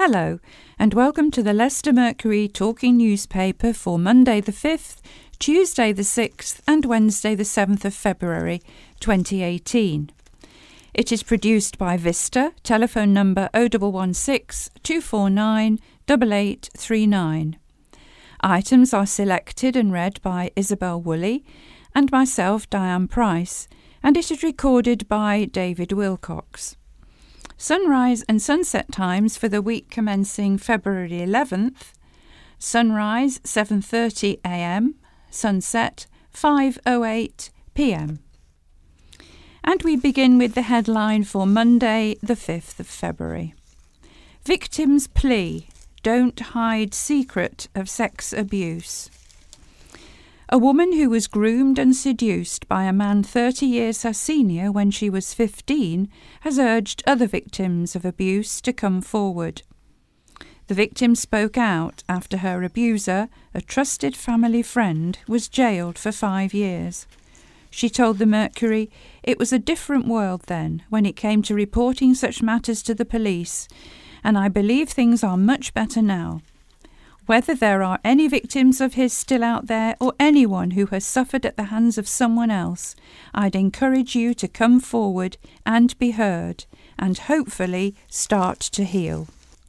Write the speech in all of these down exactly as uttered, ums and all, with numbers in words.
Hello, and welcome to the Leicester Mercury Talking Newspaper for Monday the fifth, Tuesday the sixth and Wednesday the seventh of February twenty eighteen. It is produced by Vista, telephone number oh one one six, two four nine, eight eight three nine. Items are selected and read by Isabel Woolley and myself, Diane Price, and it is recorded by David Wilcox. Sunrise and sunset times for the week commencing February eleventh. Sunrise seven thirty a m, sunset five oh eight p m. And we begin with the headline for Monday the fifth of February. Victim's plea, don't hide secret of sex abuse. A woman who was groomed and seduced by a man thirty years her senior when she was fifteen has urged other victims of abuse to come forward. The victim spoke out after her abuser, a trusted family friend, was jailed for five years. She told the Mercury it was a different world then when it came to reporting such matters to the police, and I believe things are much better now. Whether there are any victims of his still out there or anyone who has suffered at the hands of someone else, I'd encourage you to come forward and be heard and hopefully start to heal.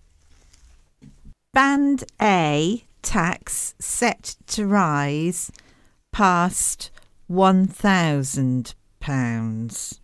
Band A tax set to rise past one thousand pounds.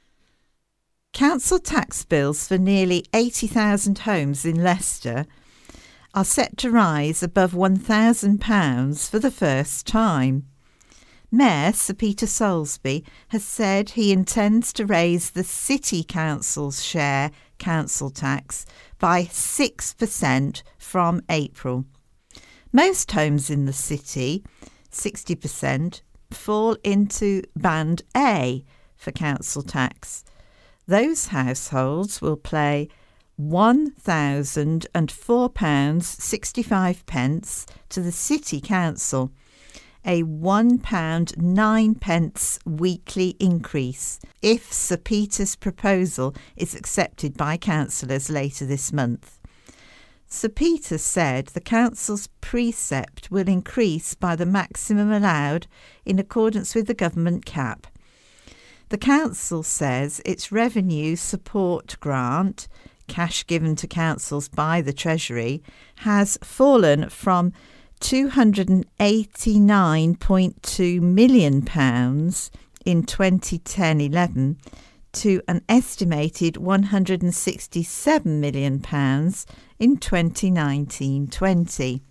Council tax bills for nearly eighty thousand homes in Leicester are set to rise above one thousand pounds for the first time. Mayor Sir Peter Soulsby has said he intends to raise the City Council's share council tax by six percent from April. Most homes in the city, sixty percent, fall into Band A for council tax. Those households will pay one thousand four pounds sixty-five to the City Council, a one pound nine weekly increase if Sir Peter's proposal is accepted by councillors later this month. Sir Peter said the council's precept will increase by the maximum allowed in accordance with the government cap. The council says its revenue support grant, cash given to councils by the Treasury, has fallen from two hundred eighty-nine point two million pounds in twenty ten eleven to an estimated one hundred sixty-seven million pounds in twenty nineteen twenty.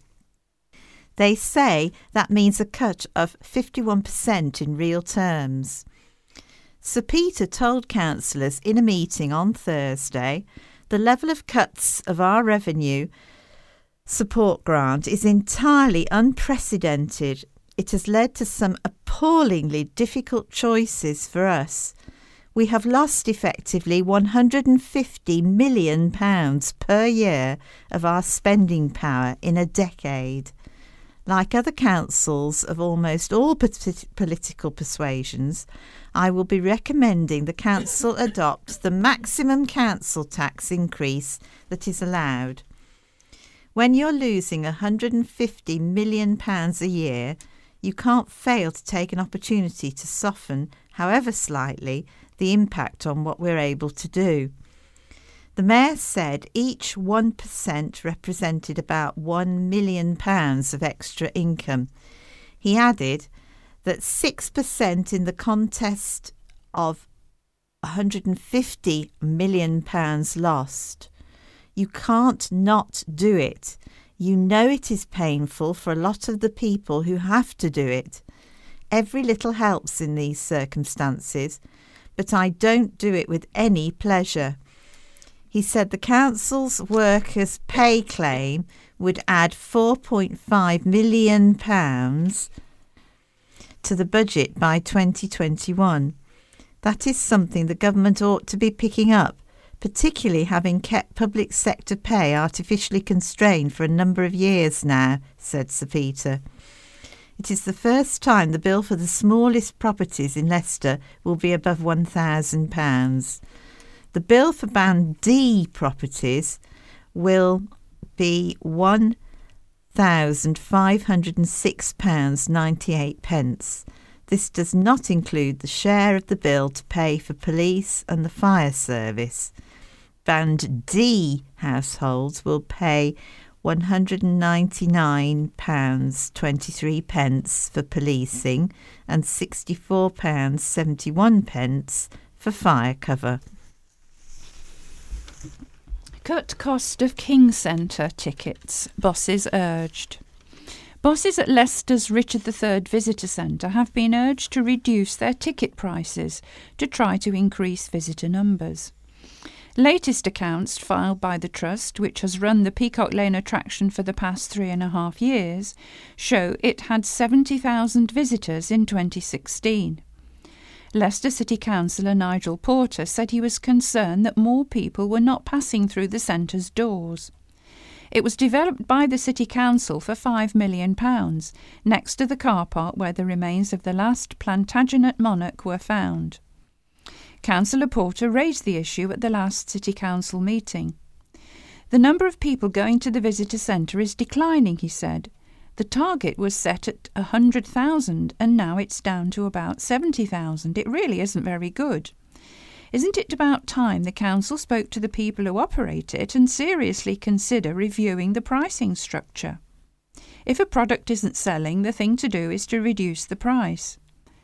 They say that means a cut of fifty-one percent in real terms. Sir Peter told councillors in a meeting on Thursday the level of cuts of our revenue support grant is entirely unprecedented. It has led to some appallingly difficult choices for us. We have lost effectively one hundred fifty million pounds per year of our spending power in a decade. Like other councils of almost all political persuasions, I will be recommending the council adopt the maximum council tax increase that is allowed. When you're losing one hundred fifty million pounds a year, you can't fail to take an opportunity to soften, however slightly, the impact on what we're able to do. The Mayor said each one percent represented about one million pounds of extra income. He added that six percent in the contest of one hundred fifty million pounds lost. You can't not do it. You know it is painful for a lot of the people who have to do it. Every little helps in these circumstances, but I don't do it with any pleasure. He said the council's workers' pay claim would add four point five million pounds to the budget by twenty twenty-one. That is something the government ought to be picking up, particularly having kept public sector pay artificially constrained for a number of years now, said Sir Peter. It is the first time the bill for the smallest properties in Leicester will be above one thousand pounds. The bill for Band D properties will be one thousand five hundred six pounds ninety-eight. This does not include the share of the bill to pay for police and the fire service. Band D households will pay one hundred ninety-nine pounds twenty-three for policing and sixty-four pounds seventy-one for fire cover. Cut cost of King Centre tickets, bosses urged. Bosses at Leicester's Richard the Third Visitor Centre have been urged to reduce their ticket prices to try to increase visitor numbers. Latest accounts filed by the Trust, which has run the Peacock Lane attraction for the past three and a half years, show it had seventy thousand visitors in twenty sixteen. Leicester City Councillor Nigel Porter said he was concerned that more people were not passing through the centre's doors. It was developed by the City Council for five million pounds, next to the car park where the remains of the last Plantagenet monarch were found. Councillor Porter raised the issue at the last City Council meeting. The number of people going to the visitor centre is declining, he said. The target was set at one hundred thousand and now it's down to about seventy thousand. It really isn't very good. Isn't it about time the council spoke to the people who operate it and seriously consider reviewing the pricing structure? If a product isn't selling, the thing to do is to reduce the price.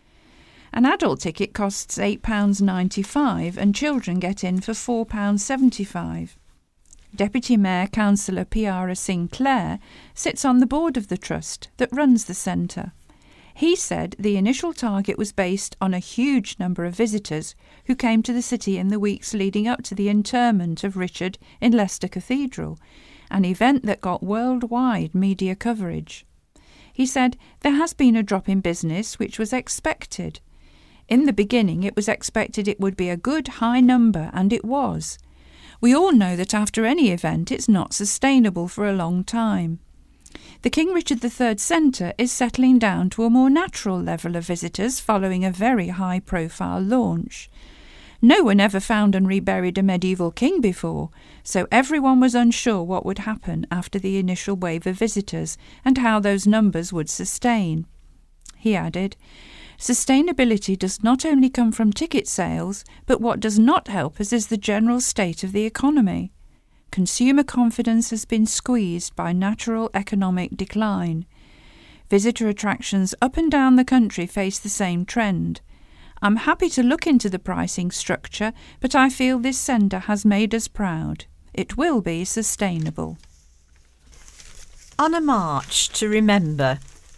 An adult ticket costs eight pounds ninety-five and children get in for four pounds seventy-five. Deputy Mayor Councillor Piara Sinclair sits on the board of the trust that runs the centre. He said the initial target was based on a huge number of visitors who came to the city in the weeks leading up to the interment of Richard in Leicester Cathedral, an event that got worldwide media coverage. He said there has been a drop in business which was expected. In the beginning it was expected it would be a good high number, and it was. We all know that after any event it's not sustainable for a long time. The King Richard the Third Centre is settling down to a more natural level of visitors following a very high-profile launch. No one ever found and reburied a medieval king before, so everyone was unsure what would happen after the initial wave of visitors and how those numbers would sustain. He added, "Sustainability does not only come from ticket sales, but what does not help us is the general state of the economy. Consumer confidence has been squeezed by natural economic decline. Visitor attractions up and down the country face the same trend. I'm happy to look into the pricing structure, but I feel this centre has made us proud. It will be sustainable." On a march to remember.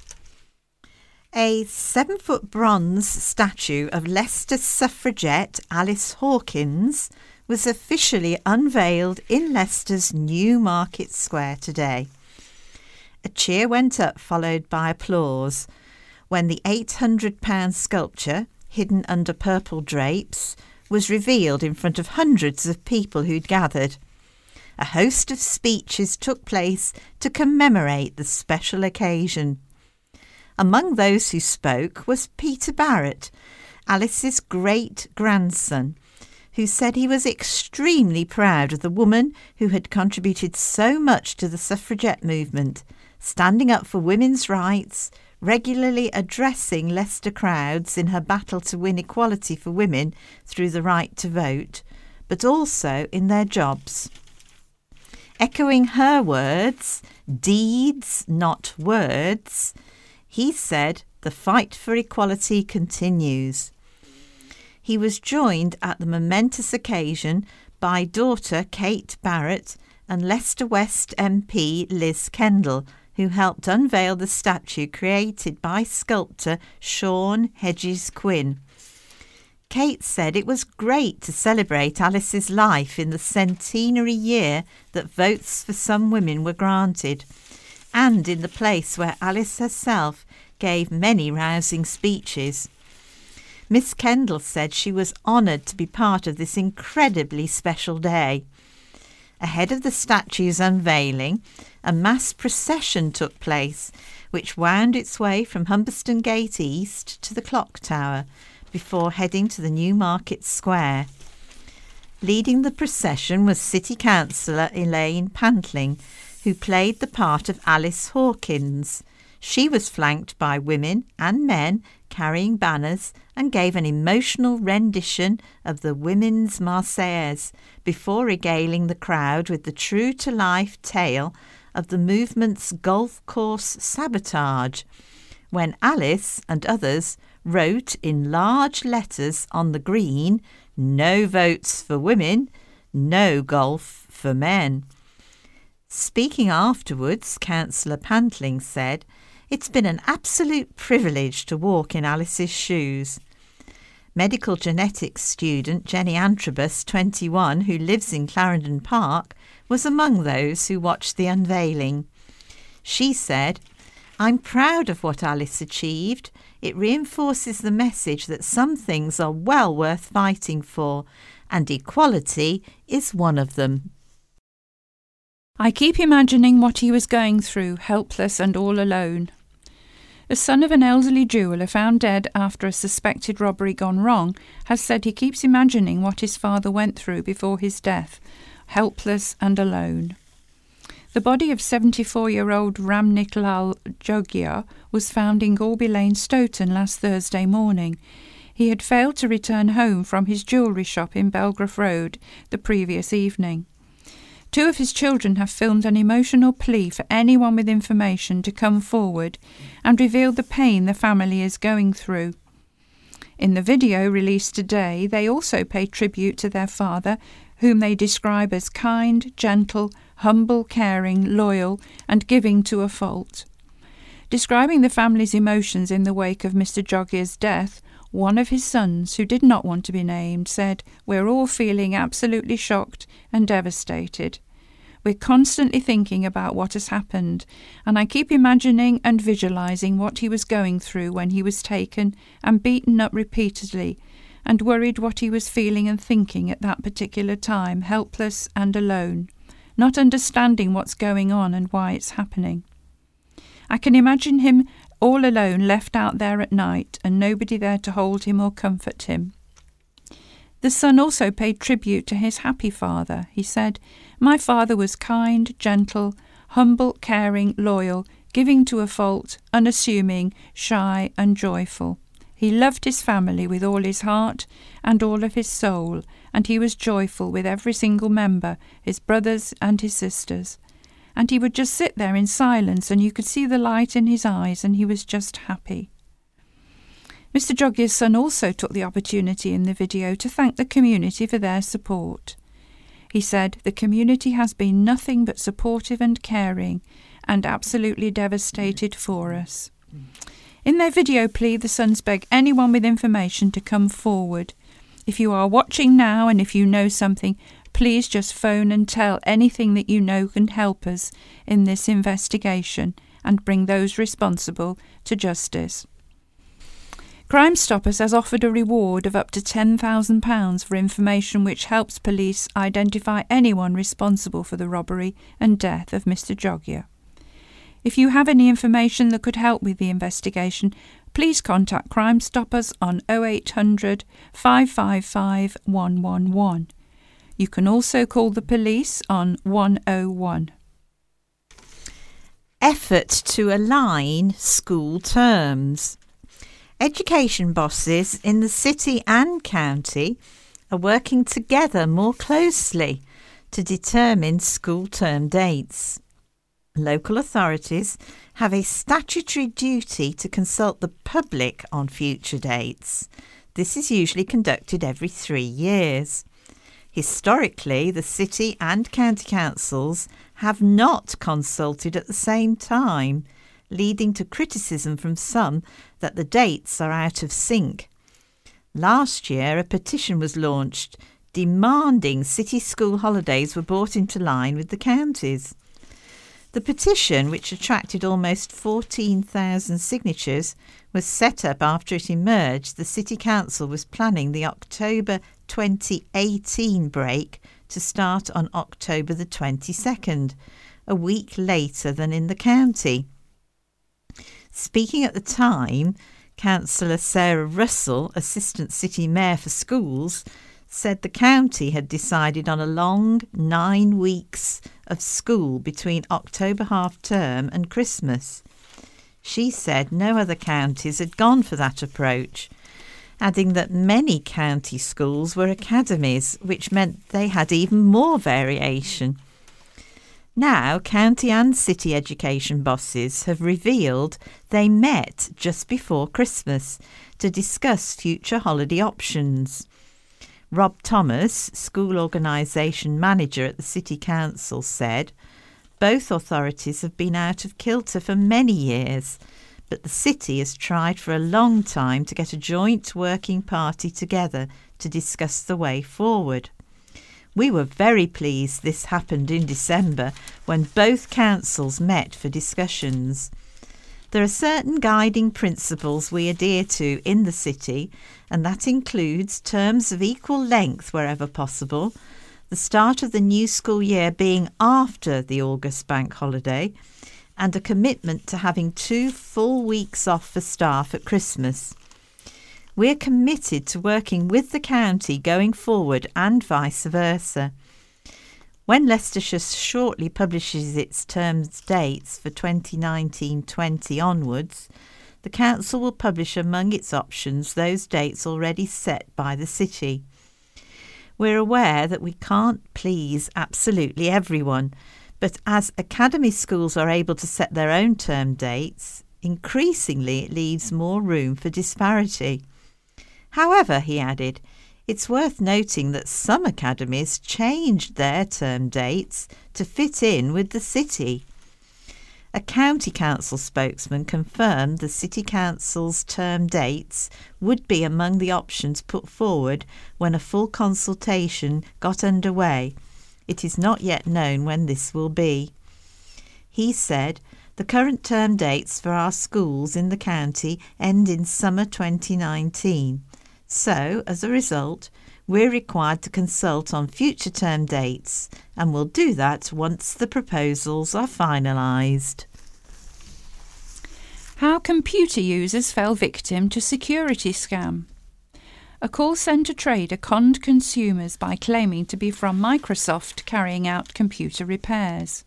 A seven-foot bronze statue of Leicester suffragette Alice Hawkins was officially unveiled in Leicester's New Market Square today. A cheer went up, followed by applause, when the eight hundred pound sculpture, hidden under purple drapes, was revealed in front of hundreds of people who'd gathered. A host of speeches took place to commemorate the special occasion. Among those who spoke was Peter Barrett, Alice's great-grandson, who said he was extremely proud of the woman who had contributed so much to the suffragette movement, standing up for women's rights, regularly addressing Leicester crowds in her battle to win equality for women through the right to vote, but also in their jobs. Echoing her words, "Deeds, not words," he said the fight for equality continues. He was joined at the momentous occasion by daughter Kate Barrett and Leicester West M P Liz Kendall, who helped unveil the statue created by sculptor Sean Hedges Quinn. Kate said it was great to celebrate Alice's life in the centenary year that votes for some women were granted, and in the place where Alice herself gave many rousing speeches. Miss Kendall said she was honoured to be part of this incredibly special day. Ahead of the statue's unveiling, a mass procession took place, which wound its way from Humberston Gate East to the Clock Tower, before heading to the New Market Square. Leading the procession was City Councillor Elaine Pantling, who played the part of Alice Hawkins. She was flanked by women and men carrying banners and gave an emotional rendition of the Women's Marseillaise before regaling the crowd with the true-to-life tale of the movement's golf course sabotage, when Alice and others wrote in large letters on the green, "No votes for women, no golf for men." Speaking afterwards, Councillor Pantling said, "It's been an absolute privilege to walk in Alice's shoes." Medical genetics student Jenny Antrobus, twenty-one, who lives in Clarendon Park, was among those who watched the unveiling. She said, "I'm proud of what Alice achieved. It reinforces the message that some things are well worth fighting for, and equality is one of them." I keep imagining what he was going through, helpless and all alone. The son of an elderly jeweller found dead after a suspected robbery gone wrong has said he keeps imagining what his father went through before his death, helpless and alone. The body of seventy-four-year-old Ramnik Lal Jogia was found in Gorby Lane, Stoughton, last Thursday morning. He had failed to return home from his jewellery shop in Belgrave Road the previous evening. Two of his children have filmed an emotional plea for anyone with information to come forward and reveal the pain the family is going through. In the video released today, they also pay tribute to their father, whom they describe as kind, gentle, humble, caring, loyal, and giving to a fault. Describing the family's emotions in the wake of Mister Jogia's death, one of his sons, who did not want to be named, said, "We're all feeling absolutely shocked and devastated. We're constantly thinking about what has happened, and I keep imagining and visualising what he was going through when he was taken and beaten up repeatedly, and worried what he was feeling and thinking at that particular time, helpless and alone, not understanding what's going on and why it's happening. I can imagine him all alone, left out there at night, and nobody there to hold him or comfort him." The son also paid tribute to his happy father. He said, "My father was kind, gentle, humble, caring, loyal, giving to a fault, unassuming, shy and joyful. He loved his family with all his heart and all of his soul, and he was joyful with every single member, his brothers and his sisters. And he would just sit there in silence, and you could see the light in his eyes, and he was just happy." Mister Jogia's son also took the opportunity in the video to thank the community for their support. He said, "The community has been nothing but supportive and caring, and absolutely devastated for us." In their video plea, the sons beg anyone with information to come forward. If you are watching now and if you know something, please just phone and tell anything that you know can help us in this investigation and bring those responsible to justice. Crime Stoppers has offered a reward of up to ten thousand pounds for information which helps police identify anyone responsible for the robbery and death of Mister Jogia. If you have any information that could help with the investigation, please contact Crime Stoppers on oh eight hundred, five five five, one one one. You can also call the police on one oh one. Effort to align school terms. Education bosses in the city and county are working together more closely to determine school term dates. Local authorities have a statutory duty to consult the public on future dates. This is usually conducted every three years. Historically, the city and county councils have not consulted at the same time, leading to criticism from some that the dates are out of sync. Last year, a petition was launched demanding city school holidays were brought into line with the counties. The petition, which attracted almost fourteen thousand signatures, was set up after it emerged the City Council was planning the October twenty eighteen break to start on October the twenty-second, a week later than in the county. Speaking at the time, Councillor Sarah Russell, Assistant City Mayor for Schools, said the county had decided on a long nine weeks of school between October half-term and Christmas. She said no other counties had gone for that approach, adding that many county schools were academies, which meant they had even more variation. Now, county and city education bosses have revealed they met just before Christmas to discuss future holiday options. Rob Thomas, school organisation manager at the City Council, said, "Both authorities have been out of kilter for many years, but the city has tried for a long time to get a joint working party together to discuss the way forward. We were very pleased this happened in December when both councils met for discussions. There are certain guiding principles we adhere to in the city, and that includes terms of equal length wherever possible, the start of the new school year being after the August bank holiday, and a commitment to having two full weeks off for staff at Christmas. We're committed to working with the county going forward and vice versa. When Leicestershire shortly publishes its term dates for twenty nineteen twenty onwards, the council will publish among its options those dates already set by the city. We're aware that we can't please absolutely everyone, but as academy schools are able to set their own term dates, increasingly it leaves more room for disparity. However," he added, "it's worth noting that some academies changed their term dates to fit in with the city." A county council spokesman confirmed the city council's term dates would be among the options put forward when a full consultation got underway. It is not yet known when this will be. He said, "The current term dates for our schools in the county end in summer twenty nineteen. So, as a result, we're required to consult on future term dates, and we'll do that once the proposals are finalised." How computer users fell victim to security scam. A call centre trader conned consumers by claiming to be from Microsoft carrying out computer repairs.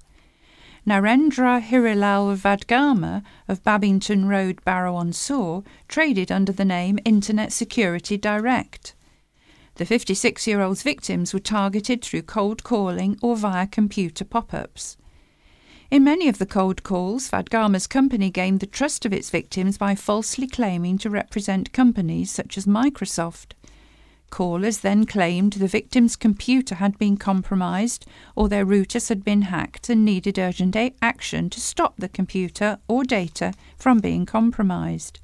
Narendra Hirilal Vadgama of Babington Road, Barrow-on-Soar, traded under the name Internet Security Direct. The fifty-six-year-old's victims were targeted through cold calling or via computer pop-ups. In many of the cold calls, Vadgama's company gained the trust of its victims by falsely claiming to represent companies such as Microsoft. Callers then claimed the victim's computer had been compromised or their routers had been hacked and needed urgent action to stop the computer or data from being compromised.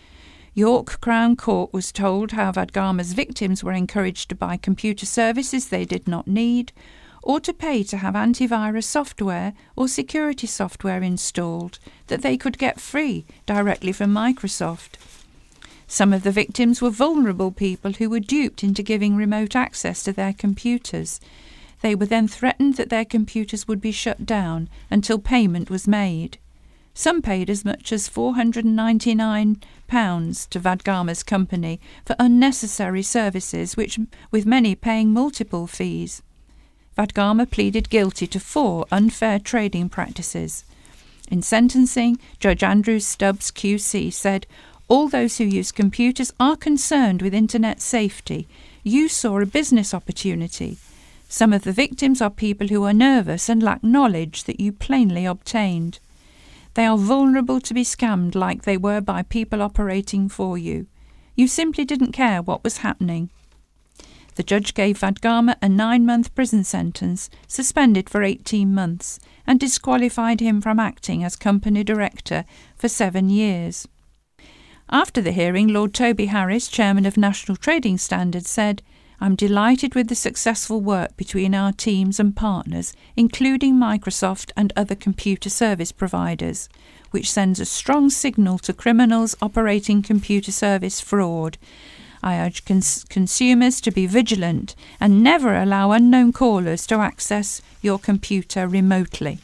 York Crown Court was told how Vadgama's victims were encouraged to buy computer services they did not need, or to pay to have antivirus software or security software installed that they could get free directly from Microsoft. Some of the victims were vulnerable people who were duped into giving remote access to their computers. They were then threatened that their computers would be shut down until payment was made. Some paid as much as four hundred ninety-nine pounds to Vadgama's company for unnecessary services, which, with many paying multiple fees. Vadgama pleaded guilty to four unfair trading practices. In sentencing, Judge Andrew Stubbs Q C said, "All those who use computers are concerned with internet safety. You saw a business opportunity. Some of the victims are people who are nervous and lack knowledge that you plainly obtained. They are vulnerable to be scammed like they were by people operating for you. You simply didn't care what was happening." The judge gave Vadgama a nine-month prison sentence, suspended for eighteen months, and disqualified him from acting as company director for seven years. After the hearing, Lord Toby Harris, chairman of National Trading Standards, said, "I'm delighted with the successful work between our teams and partners, including Microsoft and other computer service providers, which sends a strong signal to criminals operating computer service fraud. I urge cons- consumers to be vigilant and never allow unknown callers to access your computer remotely."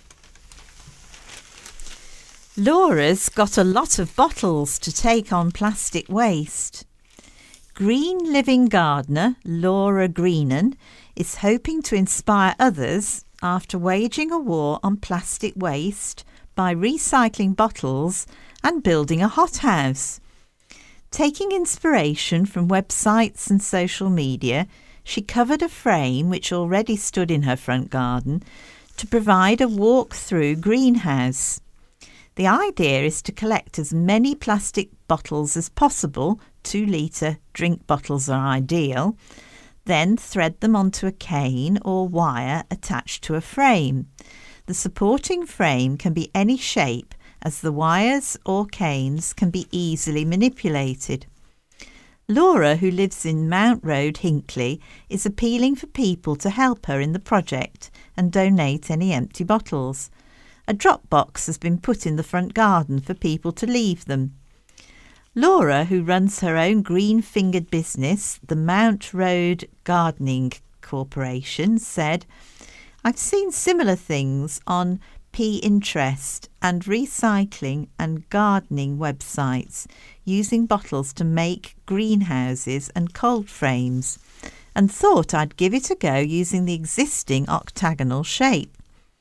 Laura's got a lot of bottles to take on plastic waste. Green living gardener Laura Greenan is hoping to inspire others after waging a war on plastic waste by recycling bottles and building a hothouse. Taking inspiration from websites and social media, she covered a frame which already stood in her front garden to provide a walk-through greenhouse. The idea is to collect as many plastic bottles as possible, two litre drink bottles are ideal, then thread them onto a cane or wire attached to a frame. The supporting frame can be any shape, as the wires or canes can be easily manipulated. Laura, who lives in Mount Road, Hinckley, is appealing for people to help her in the project and donate any empty bottles. A drop box has been put in the front garden for people to leave them. Laura, who runs her own green-fingered business, the Mount Road Gardening Corporation, said, "I've seen similar things on Pinterest and recycling and gardening websites using bottles to make greenhouses and cold frames, and thought I'd give it a go using the existing octagonal shape.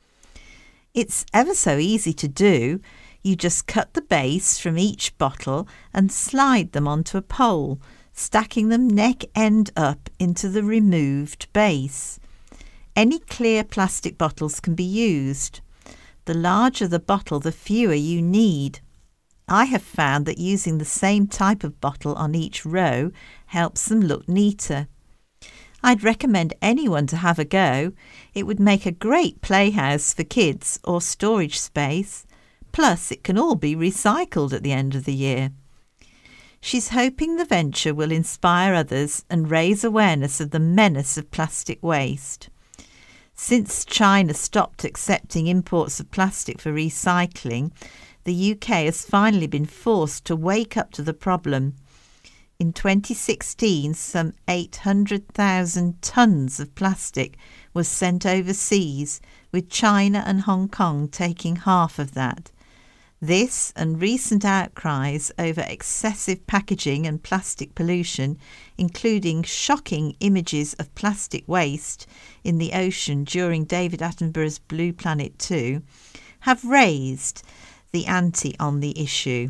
It's ever so easy to do. You just cut the base from each bottle and slide them onto a pole, stacking them neck end up into the removed base. Any clear plastic bottles can be used. The larger the bottle, the fewer you need. I have found that using the same type of bottle on each row helps them look neater. I'd recommend anyone to have a go. It would make a great playhouse for kids or storage space. Plus, it can all be recycled at the end of the year." She's hoping the venture will inspire others and raise awareness of the menace of plastic waste. Since China stopped accepting imports of plastic for recycling, the U K has finally been forced to wake up to the problem. In twenty sixteen, some eight hundred thousand tonnes of plastic was sent overseas, with China and Hong Kong taking half of that. This and recent outcries over excessive packaging and plastic pollution, including shocking images of plastic waste in the ocean during David Attenborough's Blue Planet two, have raised the ante on the issue.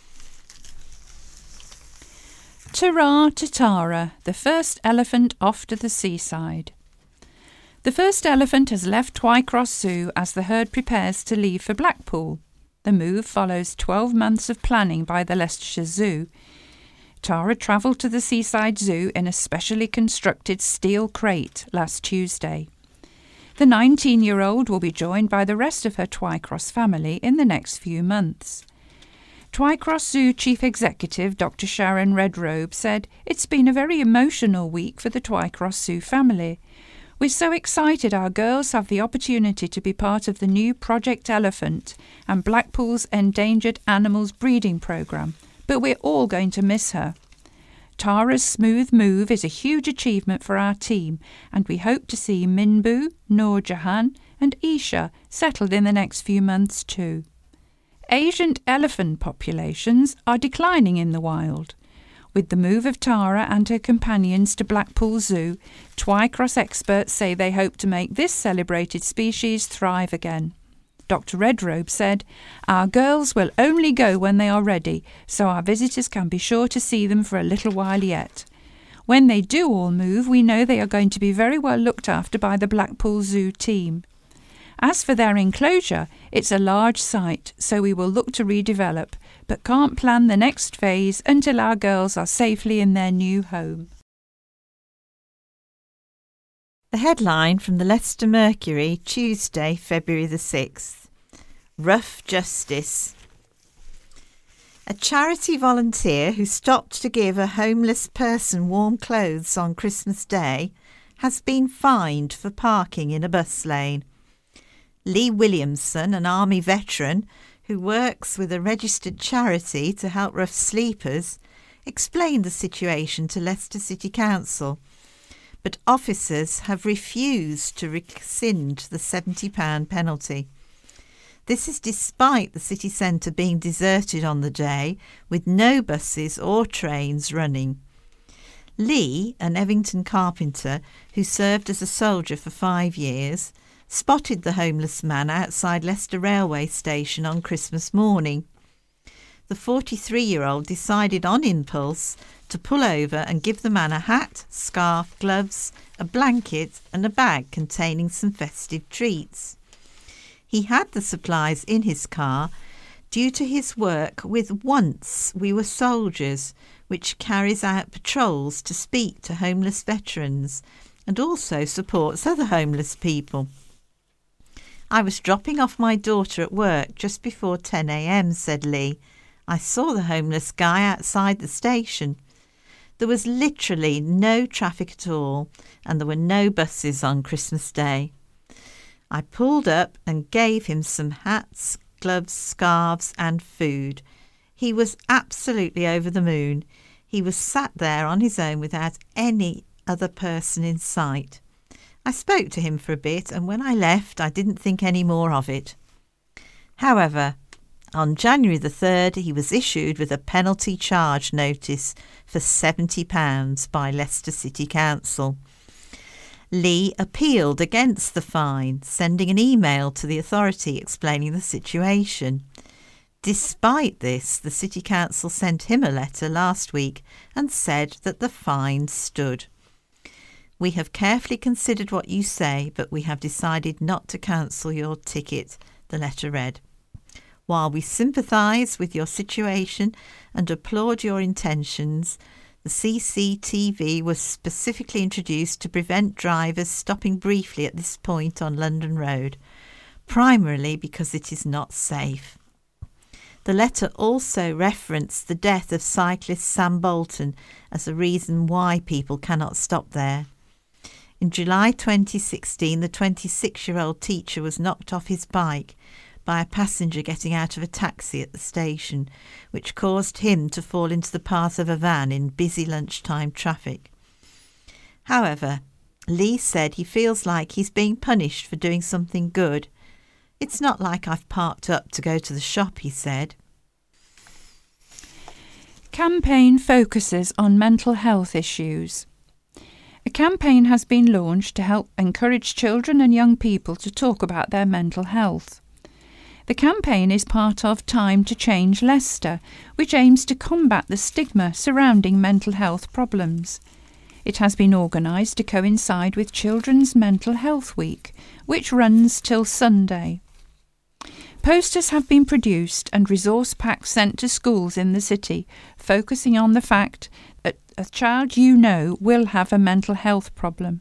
Ta-ra to Tara, the first elephant off to the seaside. The first elephant has left Twycross Zoo as the herd prepares to leave for Blackpool. The move follows twelve months of planning by the Leicestershire Zoo. Tara travelled to the Seaside Zoo in a specially constructed steel crate last Tuesday. The nineteen-year-old will be joined by the rest of her Twycross family in the next few months. Twycross Zoo Chief Executive Doctor Sharon Redrobe said, "It's been a very emotional week for the Twycross Zoo family. We're so excited our girls have the opportunity to be part of the new Project Elephant and Blackpool's Endangered Animals Breeding Programme, but we're all going to miss her. Tara's smooth move is a huge achievement for our team, and we hope to see Minbu, Noor Jahan and Isha settled in the next few months too." Asian elephant populations are declining in the wild. With the move of Tara and her companions to Blackpool Zoo, Twycross experts say they hope to make this celebrated species thrive again. Doctor Redrobe said, "Our girls will only go when they are ready, so our visitors can be sure to see them for a little while yet. When they do all move, we know they are going to be very well looked after by the Blackpool Zoo team. As for their enclosure, it's a large site, so we will look to redevelop, but can't plan the next phase until our girls are safely in their new home." The headline from the Leicester Mercury, Tuesday, February the sixth. Rough Justice. A charity volunteer who stopped to give a homeless person warm clothes on Christmas Day has been fined for parking in a bus lane. Lee Williamson, an Army veteran who works with a registered charity to help rough sleepers, explained the situation to Leicester City Council, but officers have refused to rescind the seventy pounds penalty. This is despite the city centre being deserted on the day, with no buses or trains running. Lee, an Evington carpenter who served as a soldier for five years, spotted the homeless man outside Leicester railway station on Christmas morning. The forty-three-year-old decided on impulse to pull over and give the man a hat, scarf, gloves, a blanket and a bag containing some festive treats. He had the supplies in his car due to his work with Once We Were Soldiers, which carries out patrols to speak to homeless veterans and also supports other homeless people. I was dropping off my daughter at work just before ten a.m, said Lee. I saw the homeless guy outside the station. There was literally no traffic at all, and there were no buses on Christmas Day. I pulled up and gave him some hats, gloves, scarves and food. He was absolutely over the moon. He was sat there on his own without any other person in sight. I spoke to him for a bit, and when I left I didn't think any more of it. However, on January the third he was issued with a penalty charge notice for seventy pounds by Leicester City Council. Lee appealed against the fine, sending an email to the authority explaining the situation. Despite this, the City Council sent him a letter last week and said that the fine stood. We have carefully considered what you say, but we have decided not to cancel your ticket, the letter read. While we sympathise with your situation and applaud your intentions, the C C T V was specifically introduced to prevent drivers stopping briefly at this point on London Road, primarily because it is not safe. The letter also referenced the death of cyclist Sam Bolton as a reason why people cannot stop there. In July twenty sixteen, the twenty-six-year-old teacher was knocked off his bike by a passenger getting out of a taxi at the station, which caused him to fall into the path of a van in busy lunchtime traffic. However, Lee said he feels like he's being punished for doing something good. It's not like I've parked up to go to the shop, he said. Campaign focuses on mental health issues. A campaign has been launched to help encourage children and young people to talk about their mental health. The campaign is part of Time to Change Leicester, which aims to combat the stigma surrounding mental health problems. It has been organised to coincide with Children's Mental Health Week, which runs till Sunday. Posters have been produced and resource packs sent to schools in the city, focusing on the fact that a child you know will have a mental health problem.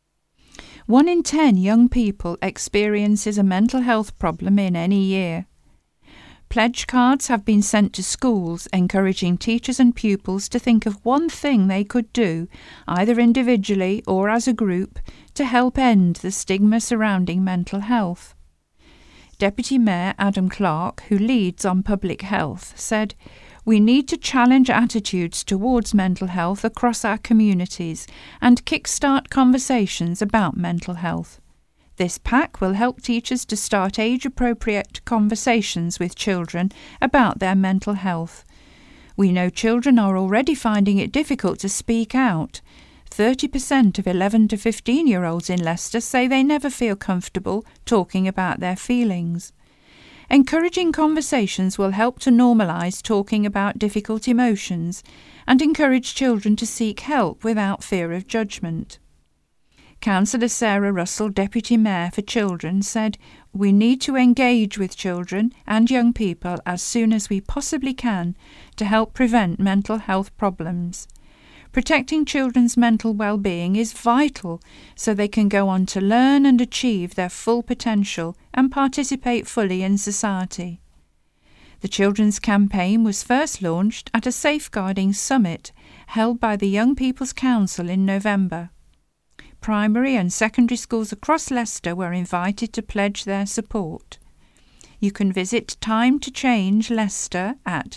One in ten young people experiences a mental health problem in any year. Pledge cards have been sent to schools encouraging teachers and pupils to think of one thing they could do, either individually or as a group, to help end the stigma surrounding mental health. Deputy Mayor Adam Clark, who leads on public health, said, "We need to challenge attitudes towards mental health across our communities and kickstart conversations about mental health. This pack will help teachers to start age-appropriate conversations with children about their mental health. We know children are already finding it difficult to speak out. thirty percent of eleven to fifteen-year-olds in Leicester say they never feel comfortable talking about their feelings. Encouraging conversations will help to normalise talking about difficult emotions and encourage children to seek help without fear of judgment." Councillor Sarah Russell, Deputy Mayor for Children, said, "We need to engage with children and young people as soon as we possibly can to help prevent mental health problems. Protecting children's mental well-being is vital so they can go on to learn and achieve their full potential and participate fully in society." The children's campaign was first launched at a safeguarding summit held by the Young People's Council in November. Primary and secondary schools across Leicester were invited to pledge their support. You can visit Time to Change Leicester at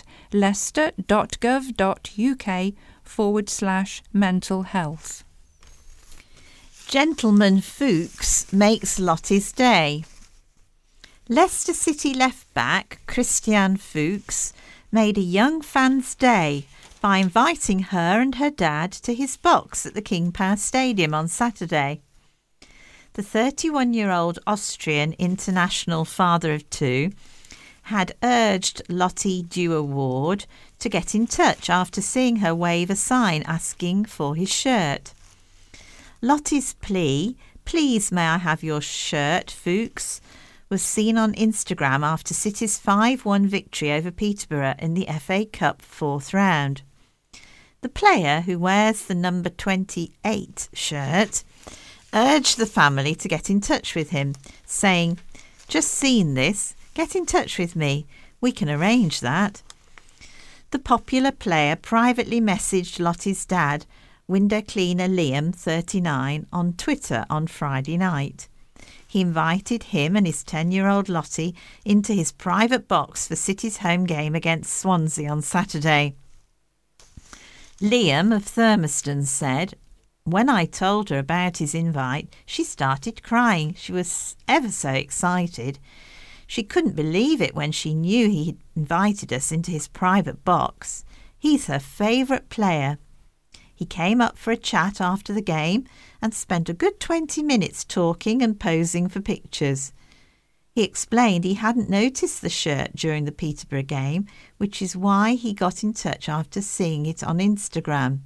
leicester.gov.uk forward slash mental health. Gentleman Fuchs makes Lottie's day. Leicester City left-back Christian Fuchs made a young fan's day by inviting her and her dad to his box at the King Power Stadium on Saturday. The thirty-one-year-old Austrian international father of two had urged Lottie Dewar-Ward to get in touch after seeing her wave a sign asking for his shirt. Lottie's plea, "Please may I have your shirt, Fuchs," was seen on Instagram after City's five one victory over Peterborough in the F A Cup fourth round. The player, who wears the number twenty-eight shirt, urged the family to get in touch with him, saying, "Just seen this, get in touch with me, we can arrange that." The popular player privately messaged Lottie's dad, window cleaner Liam, thirty-nine, on Twitter on Friday night. He invited him and his ten-year-old Lottie into his private box for City's home game against Swansea on Saturday. Liam of Thurmaston said, "When I told her about his invite, she started crying. She was ever so excited. She couldn't believe it when she knew he had invited us into his private box. He's her favourite player." He came up for a chat after the game and spent a good twenty minutes talking and posing for pictures. He explained he hadn't noticed the shirt during the Peterborough game, which is why he got in touch after seeing it on Instagram.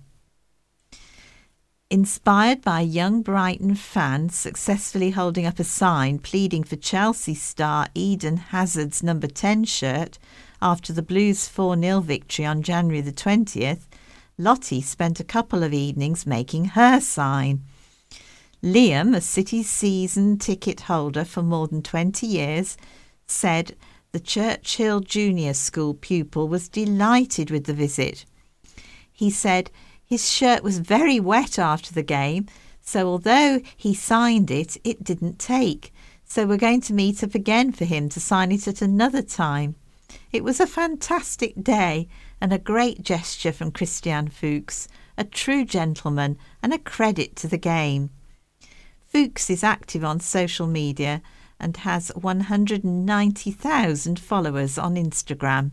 Inspired by a young Brighton fan successfully holding up a sign pleading for Chelsea star Eden Hazard's number ten shirt after the Blues four nil victory on January the twentieth, Lottie spent a couple of evenings making her sign. Liam, a City season ticket holder for more than twenty years, said the Churchill Junior School pupil was delighted with the visit. He said his shirt was very wet after the game, so although he signed it, it didn't take. So we're going to meet up again for him to sign it at another time. It was a fantastic day and a great gesture from Christian Fuchs, a true gentleman and a credit to the game. Fuchs is active on social media and has one hundred ninety thousand followers on Instagram.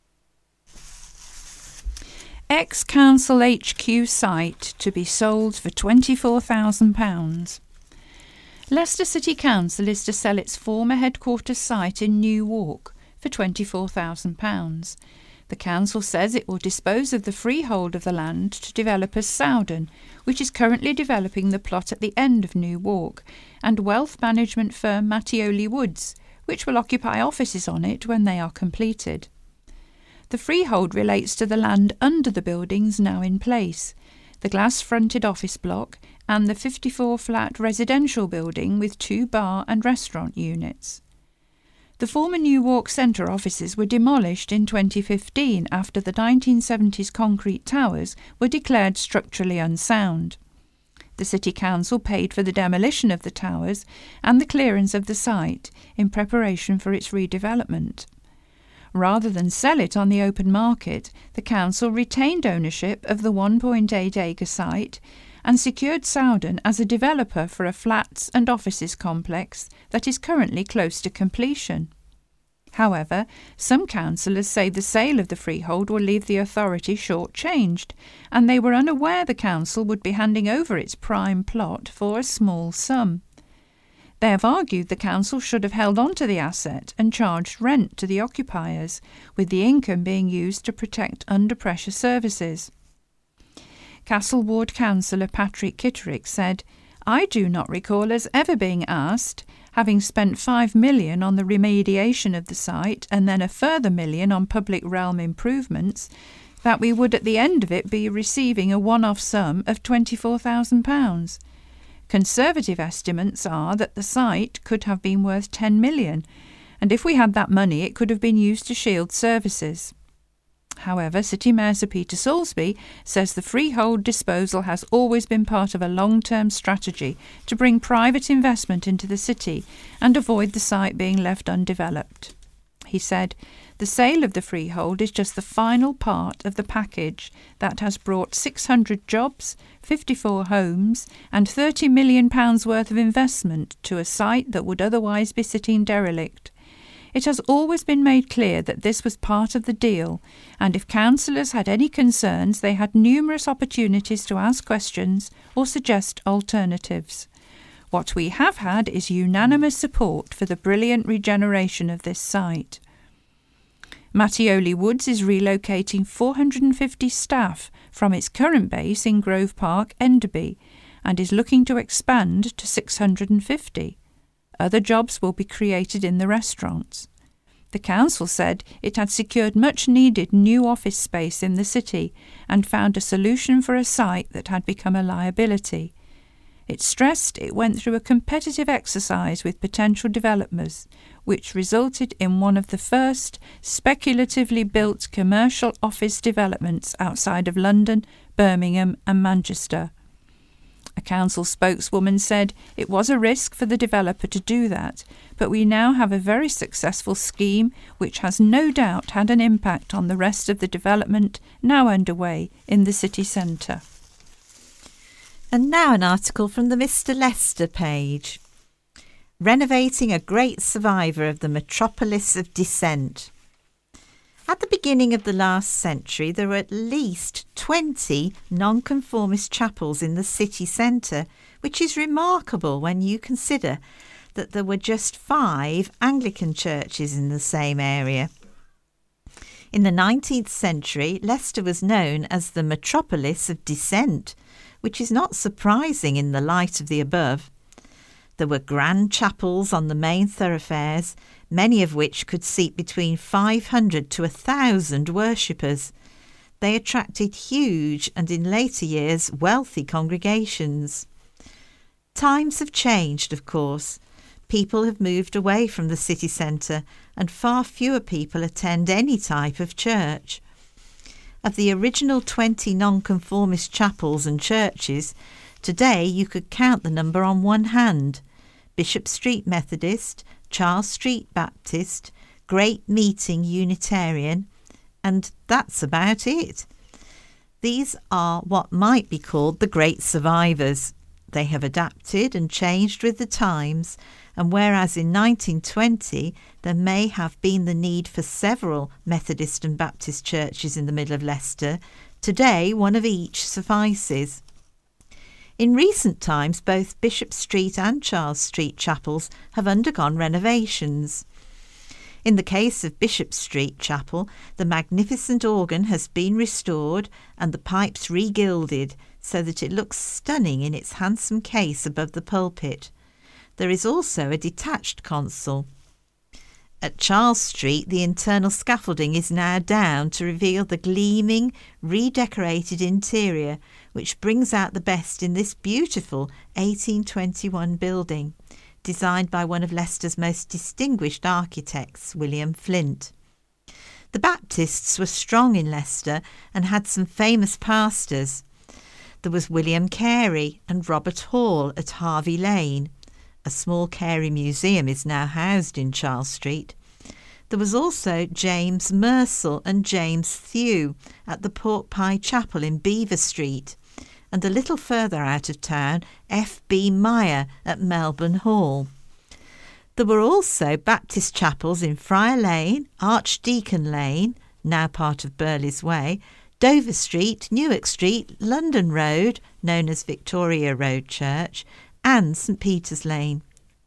Ex-Council H Q site to be sold for twenty-four thousand pounds. Leicester City Council is to sell its former headquarters site in New Walk for twenty-four thousand pounds. The council says it will dispose of the freehold of the land to developer Sowden, which is currently developing the plot at the end of New Walk, and wealth management firm Mattioli Woods, which will occupy offices on it when they are completed. The freehold relates to the land under the buildings now in place, the glass-fronted office block and the fifty-four flat residential building with two bar and restaurant units. The former New Walk Centre offices were demolished in twenty fifteen after the nineteen seventies concrete towers were declared structurally unsound. The City Council paid for the demolition of the towers and the clearance of the site in preparation for its redevelopment. Rather than sell it on the open market, the Council retained ownership of the one point eight acre site and secured Sowden as a developer for a flats and offices complex that is currently close to completion. However, some councillors say the sale of the freehold will leave the authority short-changed, and they were unaware the council would be handing over its prime plot for a small sum. They have argued the council should have held on to the asset and charged rent to the occupiers, with the income being used to protect under-pressure services. Castle Ward councillor Patrick Kitterick said, "I do not recall us ever being asked, having spent five million on the remediation of the site and then a further million on public realm improvements, that we would at the end of it be receiving a one-off sum of twenty-four thousand pounds. Conservative estimates are that the site could have been worth ten million, and if we had that money it could have been used to shield services." However, City Mayor Sir Peter Soulsby says the freehold disposal has always been part of a long-term strategy to bring private investment into the city and avoid the site being left undeveloped. He said, "The sale of the freehold is just the final part of the package that has brought six hundred jobs, fifty-four homes and thirty million pounds worth of investment to a site that would otherwise be sitting derelict. It has always been made clear that this was part of the deal, and if councillors had any concerns, they had numerous opportunities to ask questions or suggest alternatives. What we have had is unanimous support for the brilliant regeneration of this site. Mattioli Woods is relocating four hundred fifty staff from its current base in Grove Park, Enderby, and is looking to expand to six hundred fifty. Other jobs will be created in the restaurants. The council said it had secured much needed new office space in the city and found a solution for a site that had become a liability. It stressed it went through a competitive exercise with potential developers, which resulted in one of the first speculatively built commercial office developments outside of London, Birmingham and Manchester. A council spokeswoman said it was a risk for the developer to do that, but we now have a very successful scheme which has no doubt had an impact on the rest of the development now underway in the city centre. And now an article from the Mister Leicester page. Renovating a great survivor of the metropolis of dissent. At the beginning of the last century, there were at least twenty nonconformist chapels in the city centre, which is remarkable when you consider that there were just five Anglican churches in the same area. In the nineteenth century, Leicester was known as the metropolis of dissent, which is not surprising in the light of the above. There were grand chapels on the main thoroughfares, many of which could seat between five hundred to one thousand worshippers. They attracted huge and, in later years, wealthy congregations. Times have changed, of course. People have moved away from the city centre, and far fewer people attend any type of church. Of the original twenty nonconformist chapels and churches, today you could count the number on one hand: Bishop Street Methodist, Charles Street Baptist, Great Meeting Unitarian, and that's about it. These are what might be called the great survivors. They have adapted and changed with the times, and whereas in nineteen twenty there may have been the need for several Methodist and Baptist churches in the middle of Leicester, today one of each suffices. In recent times, both Bishop Street and Charles Street chapels have undergone renovations. In the case of Bishop Street Chapel, the magnificent organ has been restored and the pipes re-gilded so that it looks stunning in its handsome case above the pulpit. There is also a detached console. At Charles Street, the internal scaffolding is now down to reveal the gleaming, redecorated interior, which brings out the best in this beautiful eighteen twenty-one building, designed by one of Leicester's most distinguished architects, William Flint. The Baptists were strong in Leicester and had some famous pastors. There was William Carey and Robert Hall at Harvey Lane. A small Carey museum is now housed in Charles Street. There was also James Mersall and James Thew at the Pork Pie Chapel in Beaver Street, and a little further out of town, F B Meyer at Melbourne Hall. There were also Baptist chapels in Friar Lane, Archdeacon Lane, now part of Burley's Way, Dover Street, Newark Street, London Road, known as Victoria Road Church, and St Peter's Lane.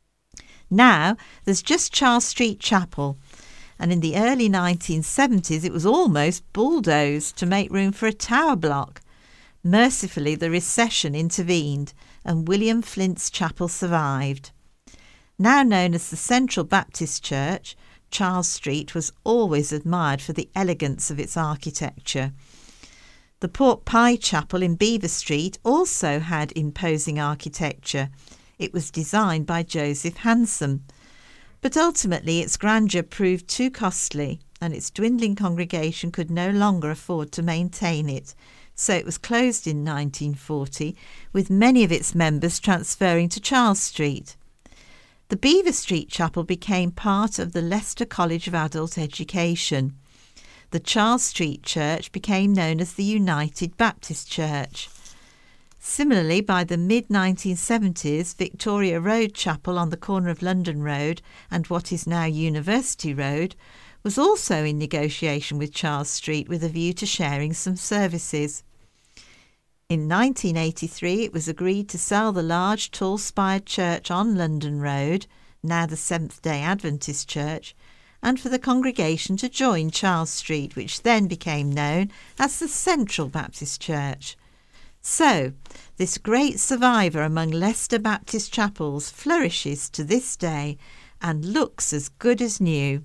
Now there's just Charles Street Chapel, and in the early nineteen seventies it was almost bulldozed to make room for a tower block. Mercifully, the recession intervened and William Flint's chapel survived. Now known as the Central Baptist Church, Charles Street was always admired for the elegance of its architecture. The Pork Pie Chapel in Beaver Street also had imposing architecture. It was designed by Joseph Hansom. But ultimately its grandeur proved too costly, and its dwindling congregation could no longer afford to maintain it, so it was closed in nineteen forty, with many of its members transferring to Charles Street. The Beaver Street Chapel became part of the Leicester College of Adult Education. The Charles Street Church became known as the United Baptist Church. Similarly, by the mid nineteen seventies, Victoria Road Chapel on the corner of London Road and what is now University Road was also in negotiation with Charles Street with a view to sharing some services. In nineteen eighty-three, it was agreed to sell the large tall-spired church on London Road, now the Seventh-day Adventist Church, and for the congregation to join Charles Street, which then became known as the Central Baptist Church. So, this great survivor among Leicester Baptist chapels flourishes to this day and looks as good as new.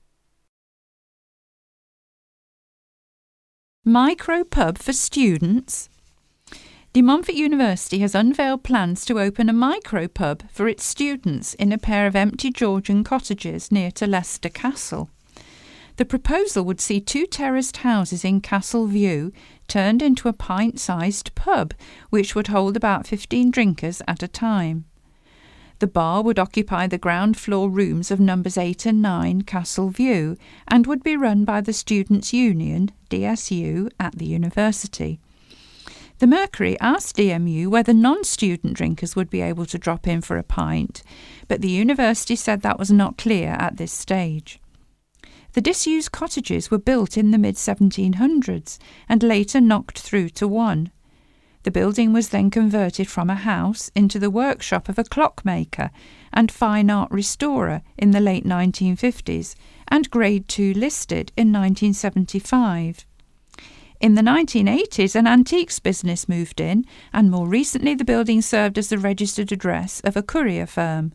Micro pub for students. De Montfort University has unveiled plans to open a micro pub for its students in a pair of empty Georgian cottages near to Leicester Castle. The proposal would see two terraced houses in Castle View turned into a pint-sized pub, which would hold about fifteen drinkers at a time. The bar would occupy the ground floor rooms of numbers eight and nine Castle View and would be run by the Students' Union, D S U, at the university. The Mercury asked D M U whether non-student drinkers would be able to drop in for a pint, but the university said that was not clear at this stage. The disused cottages were built in the mid seventeen hundreds and later knocked through to one. The building was then converted from a house into the workshop of a clockmaker and fine art restorer in the late nineteen fifties and Grade two listed in nineteen seventy-five. In the nineteen eighties, an antiques business moved in, and more recently the building served as the registered address of a courier firm.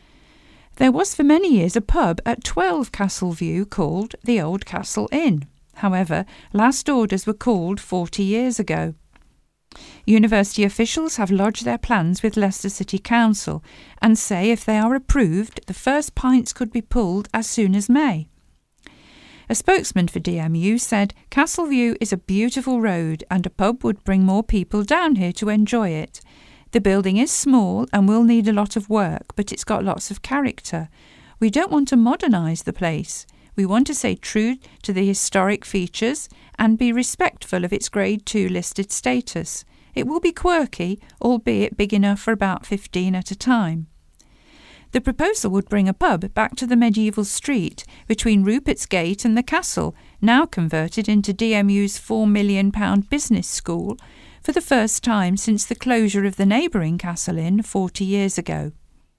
There was for many years a pub at twelve Castle View called the Old Castle Inn. However, last orders were called forty years ago. University officials have lodged their plans with Leicester City Council and say if they are approved, the first pints could be pulled as soon as May. A spokesman for D M U said Castle View is a beautiful road and a pub would bring more people down here to enjoy it. The building is small and will need a lot of work, but it's got lots of character. We don't want to modernise the place. We want to stay true to the historic features and be respectful of its Grade two listed status. It will be quirky, albeit big enough for about fifteen at a time. The proposal would bring a pub back to the medieval street between Rupert's Gate and the castle, now converted into D M U's four million pounds business school, for the first time since the closure of the neighbouring Castle Inn forty years ago.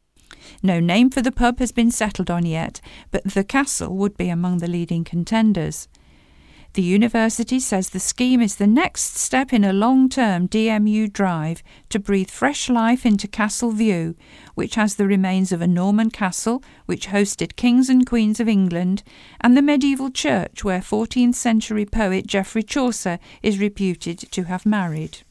No name for the pub has been settled on yet, but the castle would be among the leading contenders. The university says the scheme is the next step in a long-term D M U drive to breathe fresh life into Castle View, which has the remains of a Norman castle which hosted kings and queens of England, and the medieval church where fourteenth century poet Geoffrey Chaucer is reputed to have married.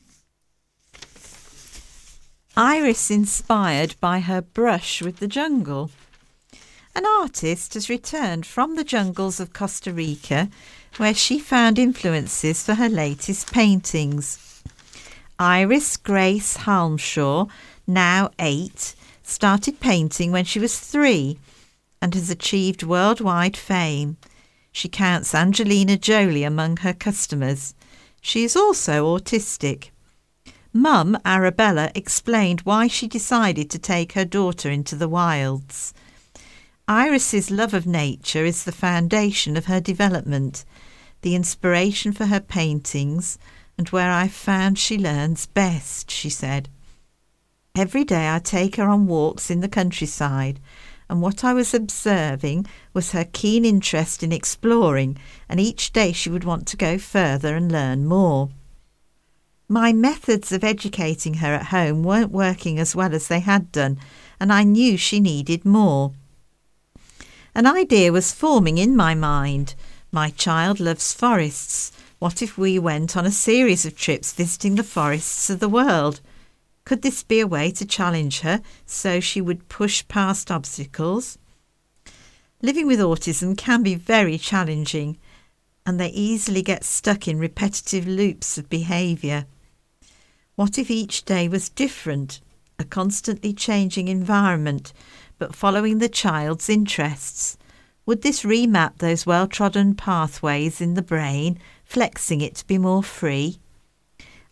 Iris inspired by her brush with the jungle. An artist has returned from the jungles of Costa Rica, where she found influences for her latest paintings. Iris Grace Halmshaw, now eight, started painting when she was three and has achieved worldwide fame. She counts Angelina Jolie among her customers. She is also autistic. Mum, Arabella, explained why she decided to take her daughter into the wilds. Iris's love of nature is the foundation of her development, the inspiration for her paintings, and where I've found she learns best, she said. Every day I take her on walks in the countryside, and what I was observing was her keen interest in exploring, and each day she would want to go further and learn more. My methods of educating her at home weren't working as well as they had done, and I knew she needed more. An idea was forming in my mind. My child loves forests. What if we went on a series of trips visiting the forests of the world? Could this be a way to challenge her so she would push past obstacles? Living with autism can be very challenging, and they easily get stuck in repetitive loops of behaviour. What if each day was different, a constantly changing environment, but following the child's interests? Would this remap those well-trodden pathways in the brain, flexing it to be more free?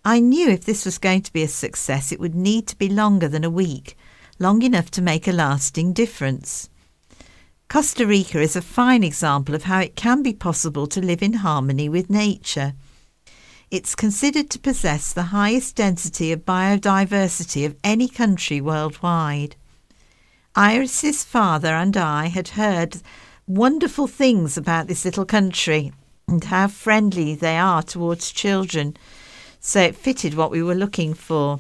I knew if this was going to be a success, it would need to be longer than a week, long enough to make a lasting difference. Costa Rica is a fine example of how it can be possible to live in harmony with nature. It's considered to possess the highest density of biodiversity of any country worldwide. Iris's father and I had heard wonderful things about this little country and how friendly they are towards children, so it fitted what we were looking for.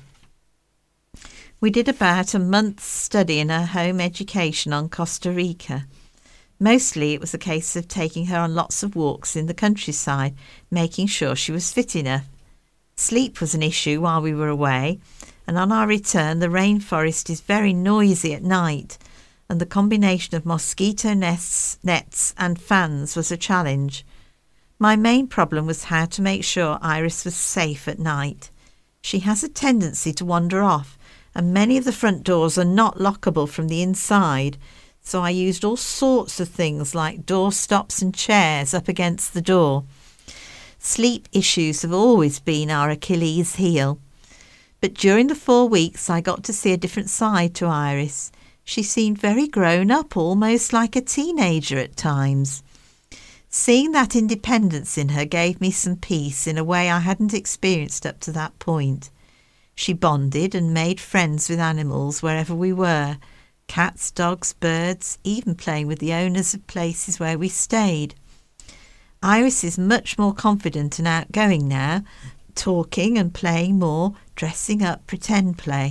We did about a month's study in her home education on Costa Rica. Mostly it was a case of taking her on lots of walks in the countryside, making sure she was fit enough. Sleep was an issue while we were away, and on our return the rainforest is very noisy at night, and the combination of mosquito nests, nets and fans was a challenge. My main problem was how to make sure Iris was safe at night. She has a tendency to wander off, and many of the front doors are not lockable from the inside, so I used all sorts of things like door stops and chairs up against the door. Sleep issues have always been our Achilles heel. But during the four weeks I got to see a different side to Iris. She seemed very grown up, almost like a teenager at times. Seeing that independence in her gave me some peace in a way I hadn't experienced up to that point. She bonded and made friends with animals wherever we were, cats, dogs, birds, even playing with the owners of places where we stayed. Iris is much more confident and outgoing now, talking and playing more, dressing up, pretend play.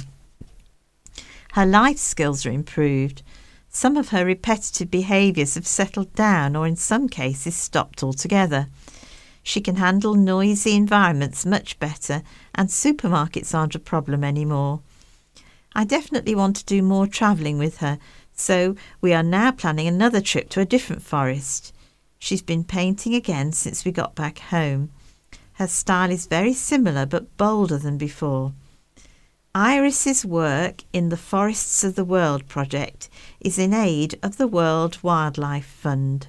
Her life skills are improved. Some of her repetitive behaviours have settled down or in some cases stopped altogether. She can handle noisy environments much better, and supermarkets aren't a problem anymore. I definitely want to do more travelling with her, so we are now planning another trip to a different forest. She's been painting again since we got back home. Her style is very similar but bolder than before. Iris's work in the Forests of the World project is in aid of the World Wildlife Fund.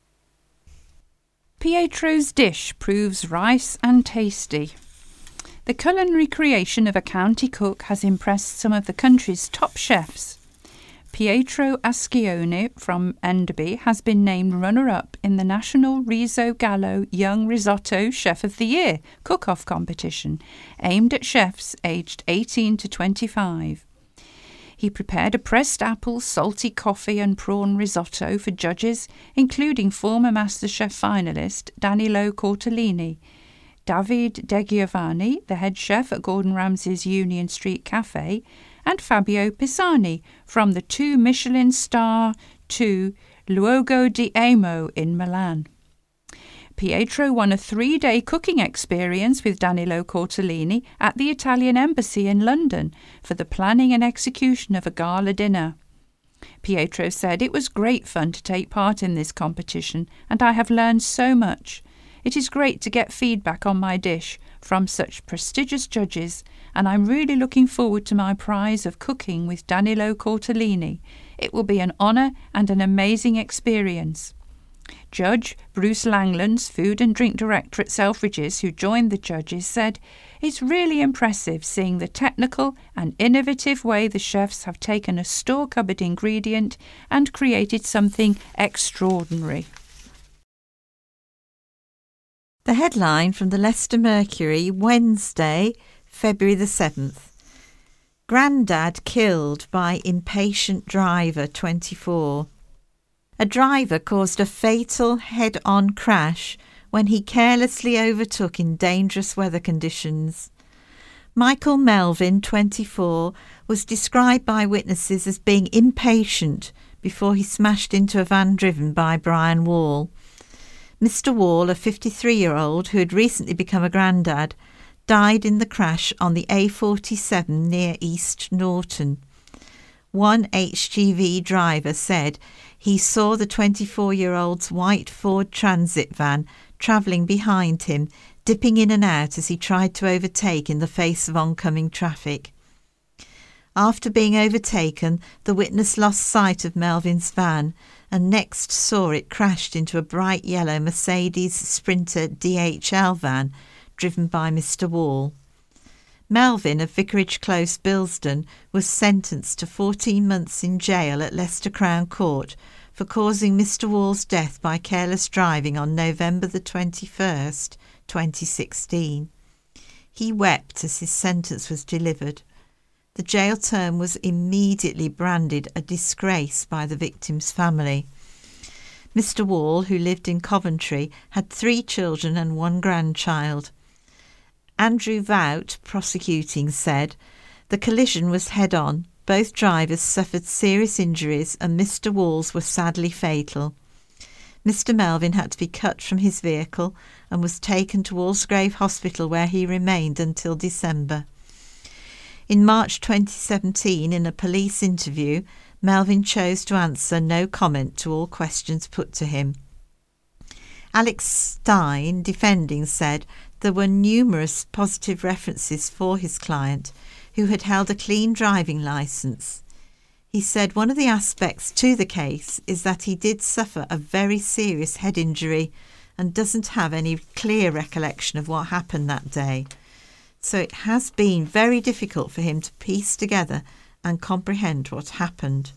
Pietro's dish proves rice and tasty. The culinary creation of a county cook has impressed some of the country's top chefs. Pietro Ascione from Enderby has been named runner-up in the National Riso Gallo Young Risotto Chef of the Year cook-off competition, aimed at chefs aged eighteen to twenty-five. He prepared a pressed apple, salty coffee and prawn risotto for judges, including former MasterChef finalist Danilo Cortellini, David De Giovanni, the head chef at Gordon Ramsay's Union Street Cafe, and Fabio Pisani from the two Michelin star two Luogo di Amo in Milan. Pietro won a three-day cooking experience with Danilo Cortellini at the Italian Embassy in London for the planning and execution of a gala dinner. Pietro said, "It was great fun to take part in this competition, and I have learned so much. It is great to get feedback on my dish from such prestigious judges, and I'm really looking forward to my prize of cooking with Danilo Cortellini. It will be an honour and an amazing experience." Judge Bruce Langlands, food and drink director at Selfridges, who joined the judges, said, "It's really impressive seeing the technical and innovative way the chefs have taken a store-cupboard ingredient and created something extraordinary." The headline from the Leicester Mercury, Wednesday, February the seventh. Grandad killed by impatient driver, twenty-four. A driver caused a fatal head-on crash when he carelessly overtook in dangerous weather conditions. Michael Melvin, twenty-four, was described by witnesses as being impatient before he smashed into a van driven by Brian Wall. Mister Wall, a fifty-three-year-old who had recently become a grandad, died in the crash on the A forty-seven near East Norton. One H G V driver said he saw the twenty-four-year-old's white Ford Transit van travelling behind him, dipping in and out as he tried to overtake in the face of oncoming traffic. After being overtaken, the witness lost sight of Melvin's van and next saw it crashed into a bright yellow Mercedes Sprinter D H L van driven by Mister Wall. Melvin of Vicarage Close, Bilston, was sentenced to fourteen months in jail at Leicester Crown Court for causing Mister Wall's death by careless driving on November the twenty-first, twenty sixteen. He wept as his sentence was delivered. The jail term was immediately branded a disgrace by the victim's family. Mister Wall, who lived in Coventry, had three children and one grandchild. Andrew Vout, prosecuting, said, "The collision was head-on. Both drivers suffered serious injuries and Mister Wall's were sadly fatal. Mister Melvin had to be cut from his vehicle and was taken to Walsgrave Hospital, where he remained until December." In March twenty seventeen, in a police interview, Melvin chose to answer no comment to all questions put to him. Alex Stein, defending, said there were numerous positive references for his client, who had held a clean driving licence. He said one of the aspects to the case is that he did suffer a very serious head injury and doesn't have any clear recollection of what happened that day. So it has been very difficult for him to piece together and comprehend what happened.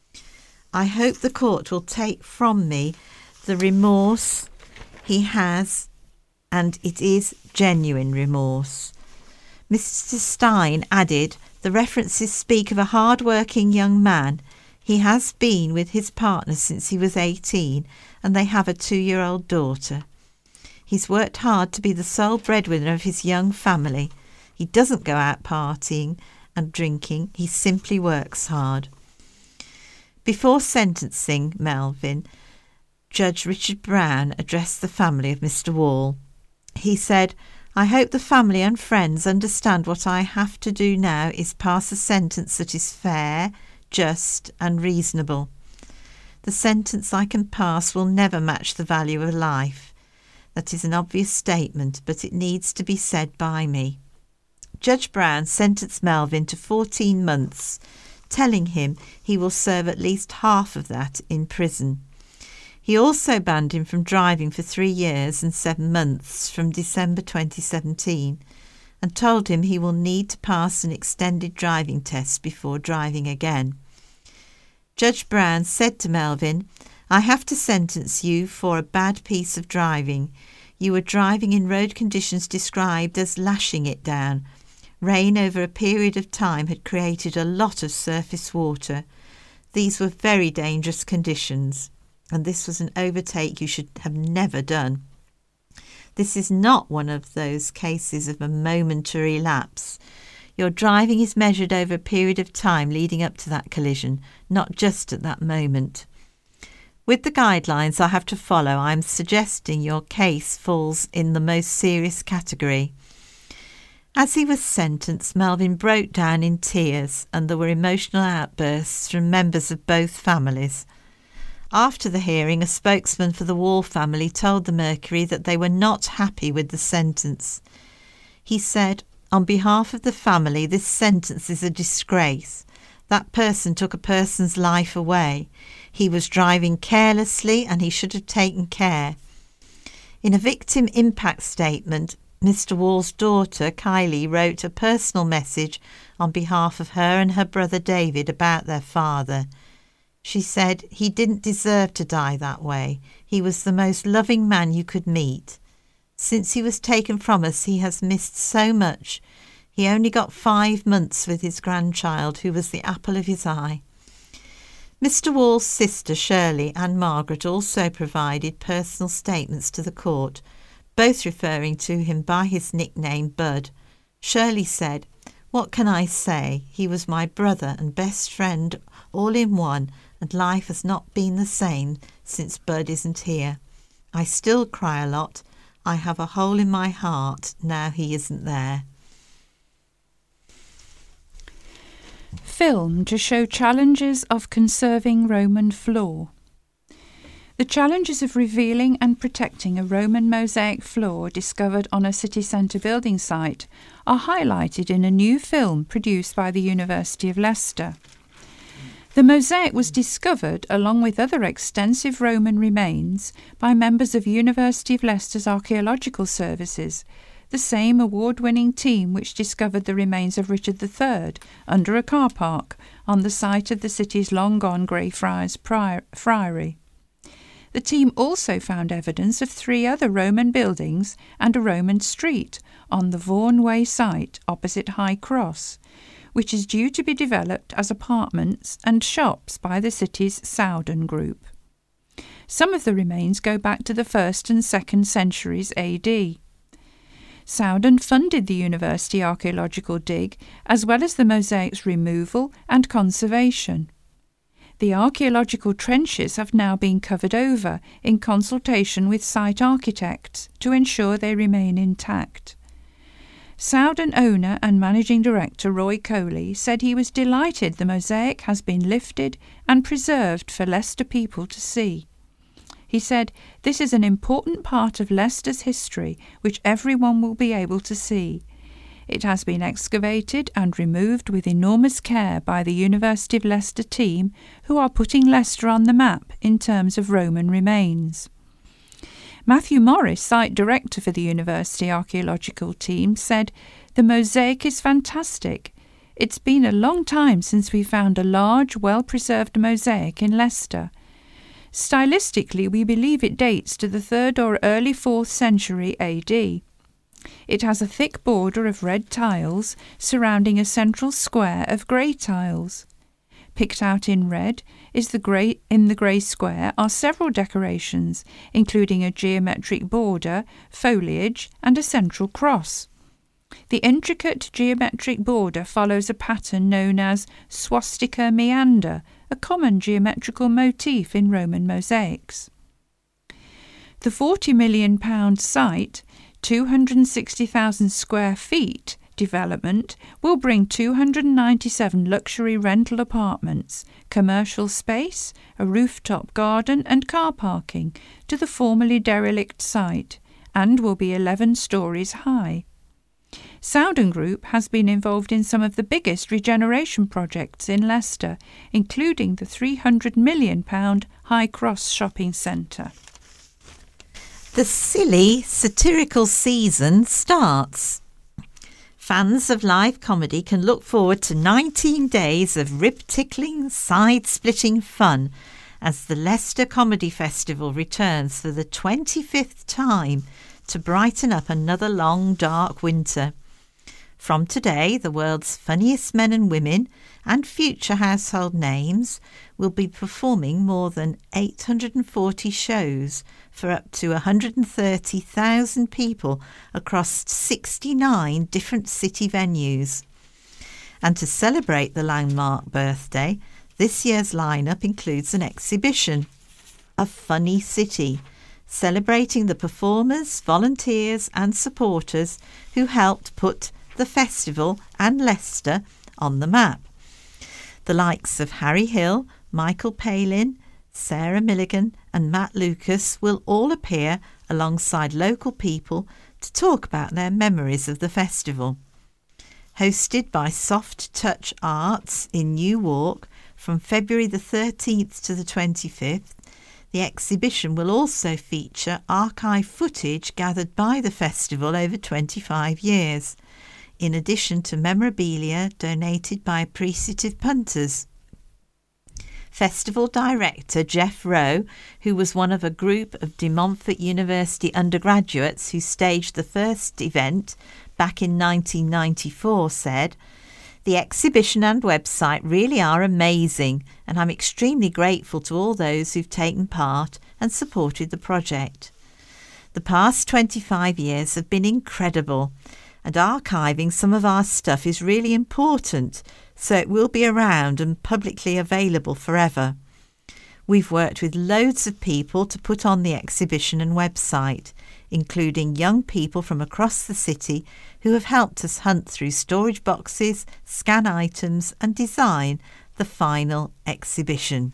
I hope the court will take from me the remorse he has, and it is genuine remorse. Mister Stein added, the references speak of a hard-working young man. He has been with his partner since he was eighteen, and they have a two-year-old daughter. He's worked hard to be the sole breadwinner of his young family. He doesn't go out partying and drinking. He simply works hard. Before sentencing Melvin, Judge Richard Brown addressed the family of Mister Wall. He said, "I hope the family and friends understand what I have to do now is pass a sentence that is fair, just and reasonable. The sentence I can pass will never match the value of life. That is an obvious statement, but it needs to be said by me." Judge Brown sentenced Melvin to fourteen months, telling him he will serve at least half of that in prison. He also banned him from driving for three years and seven months from December twenty seventeen and told him he will need to pass an extended driving test before driving again. Judge Brown said to Melvin, "I have to sentence you for a bad piece of driving. You were driving in road conditions described as lashing it down. Rain over a period of time had created a lot of surface water. These were very dangerous conditions, and this was an overtake you should have never done. This is not one of those cases of a momentary lapse. Your driving is measured over a period of time leading up to that collision, not just at that moment. With the guidelines I have to follow, I am suggesting your case falls in the most serious category." As he was sentenced, Melvin broke down in tears and there were emotional outbursts from members of both families. After the hearing, a spokesman for the Wall family told the Mercury that they were not happy with the sentence. He said, "On behalf of the family, this sentence is a disgrace. That person took a person's life away. He was driving carelessly and he should have taken care." In a victim impact statement, Mister Wall's daughter, Kylie, wrote a personal message on behalf of her and her brother David about their father. She said, "He didn't deserve to die that way. He was the most loving man you could meet. Since he was taken from us, he has missed so much. He only got five months with his grandchild, who was the apple of his eye." Mister Wall's sister, Shirley, and Margaret also provided personal statements to the court, both referring to him by his nickname Bud. Shirley said, "What can I say? He was my brother and best friend all in one, and life has not been the same since Bud isn't here. I still cry a lot. I have a hole in my heart now he isn't there." Film to show challenges of conserving Roman floor. The challenges of revealing and protecting a Roman mosaic floor discovered on a city centre building site are highlighted in a new film produced by the University of Leicester. The mosaic was discovered, along with other extensive Roman remains, by members of University of Leicester's Archaeological Services, the same award-winning team which discovered the remains of Richard the Third under a car park on the site of the city's long-gone Greyfriars Friary. The team also found evidence of three other Roman buildings and a Roman street on the Vaughan Way site opposite High Cross, which is due to be developed as apartments and shops by the city's Sowden Group. Some of the remains go back to the first and second centuries A D. Sowden funded the university archaeological dig as well as the mosaic's removal and conservation. The archaeological trenches have now been covered over in consultation with site architects to ensure they remain intact. Sowden owner and managing director Roy Coley said he was delighted the mosaic has been lifted and preserved for Leicester people to see. He said, "This is an important part of Leicester's history which everyone will be able to see. It has been excavated and removed with enormous care by the University of Leicester team, who are putting Leicester on the map in terms of Roman remains." Matthew Morris, site director for the University Archaeological Team, said, "The mosaic is fantastic. It's been a long time since we found a large, well-preserved mosaic in Leicester. Stylistically, we believe it dates to the third or early fourth century A D. It has a thick border of red tiles surrounding a central square of grey tiles. Picked out in red is the grey in the grey square are several decorations, including a geometric border, foliage, and a central cross. The intricate geometric border follows a pattern known as swastika meander, a common geometrical motif in Roman mosaics. The forty million pound site, two hundred sixty thousand square feet development will bring two hundred ninety-seven luxury rental apartments, commercial space, a rooftop garden and car parking to the formerly derelict site, and will be eleven stories high. Sowden Group has been involved in some of the biggest regeneration projects in Leicester, including the three hundred million pound High Cross shopping centre. The silly satirical season starts. Fans of live comedy can look forward to nineteen days of rib-tickling, side-splitting fun as the Leicester Comedy Festival returns for the twenty-fifth time to brighten up another long, dark winter. From today, the world's funniest men and women and future household names will be performing more than eight hundred forty shows for up to one hundred thirty thousand people across sixty-nine different city venues. And to celebrate the landmark birthday, this year's lineup includes an exhibition, A Funny City, celebrating the performers, volunteers and supporters who helped put the festival and Leicester on the map. The likes of Harry Hill, Michael Palin, Sarah Milligan and Matt Lucas will all appear alongside local people to talk about their memories of the festival. Hosted by Soft Touch Arts in New Walk from February the thirteenth to the twenty-fifth, the exhibition will also feature archive footage gathered by the festival over twenty-five years, in addition to memorabilia donated by appreciative punters. Festival director Jeff Rowe, who was one of a group of De Montfort University undergraduates who staged the first event back in nineteen ninety-four, said, "The exhibition and website really are amazing, and I'm extremely grateful to all those who've taken part and supported the project. The past twenty-five years have been incredible, and archiving some of our stuff is really important, so it will be around and publicly available forever. We've worked with loads of people to put on the exhibition and website, including young people from across the city who have helped us hunt through storage boxes, scan items and design the final exhibition."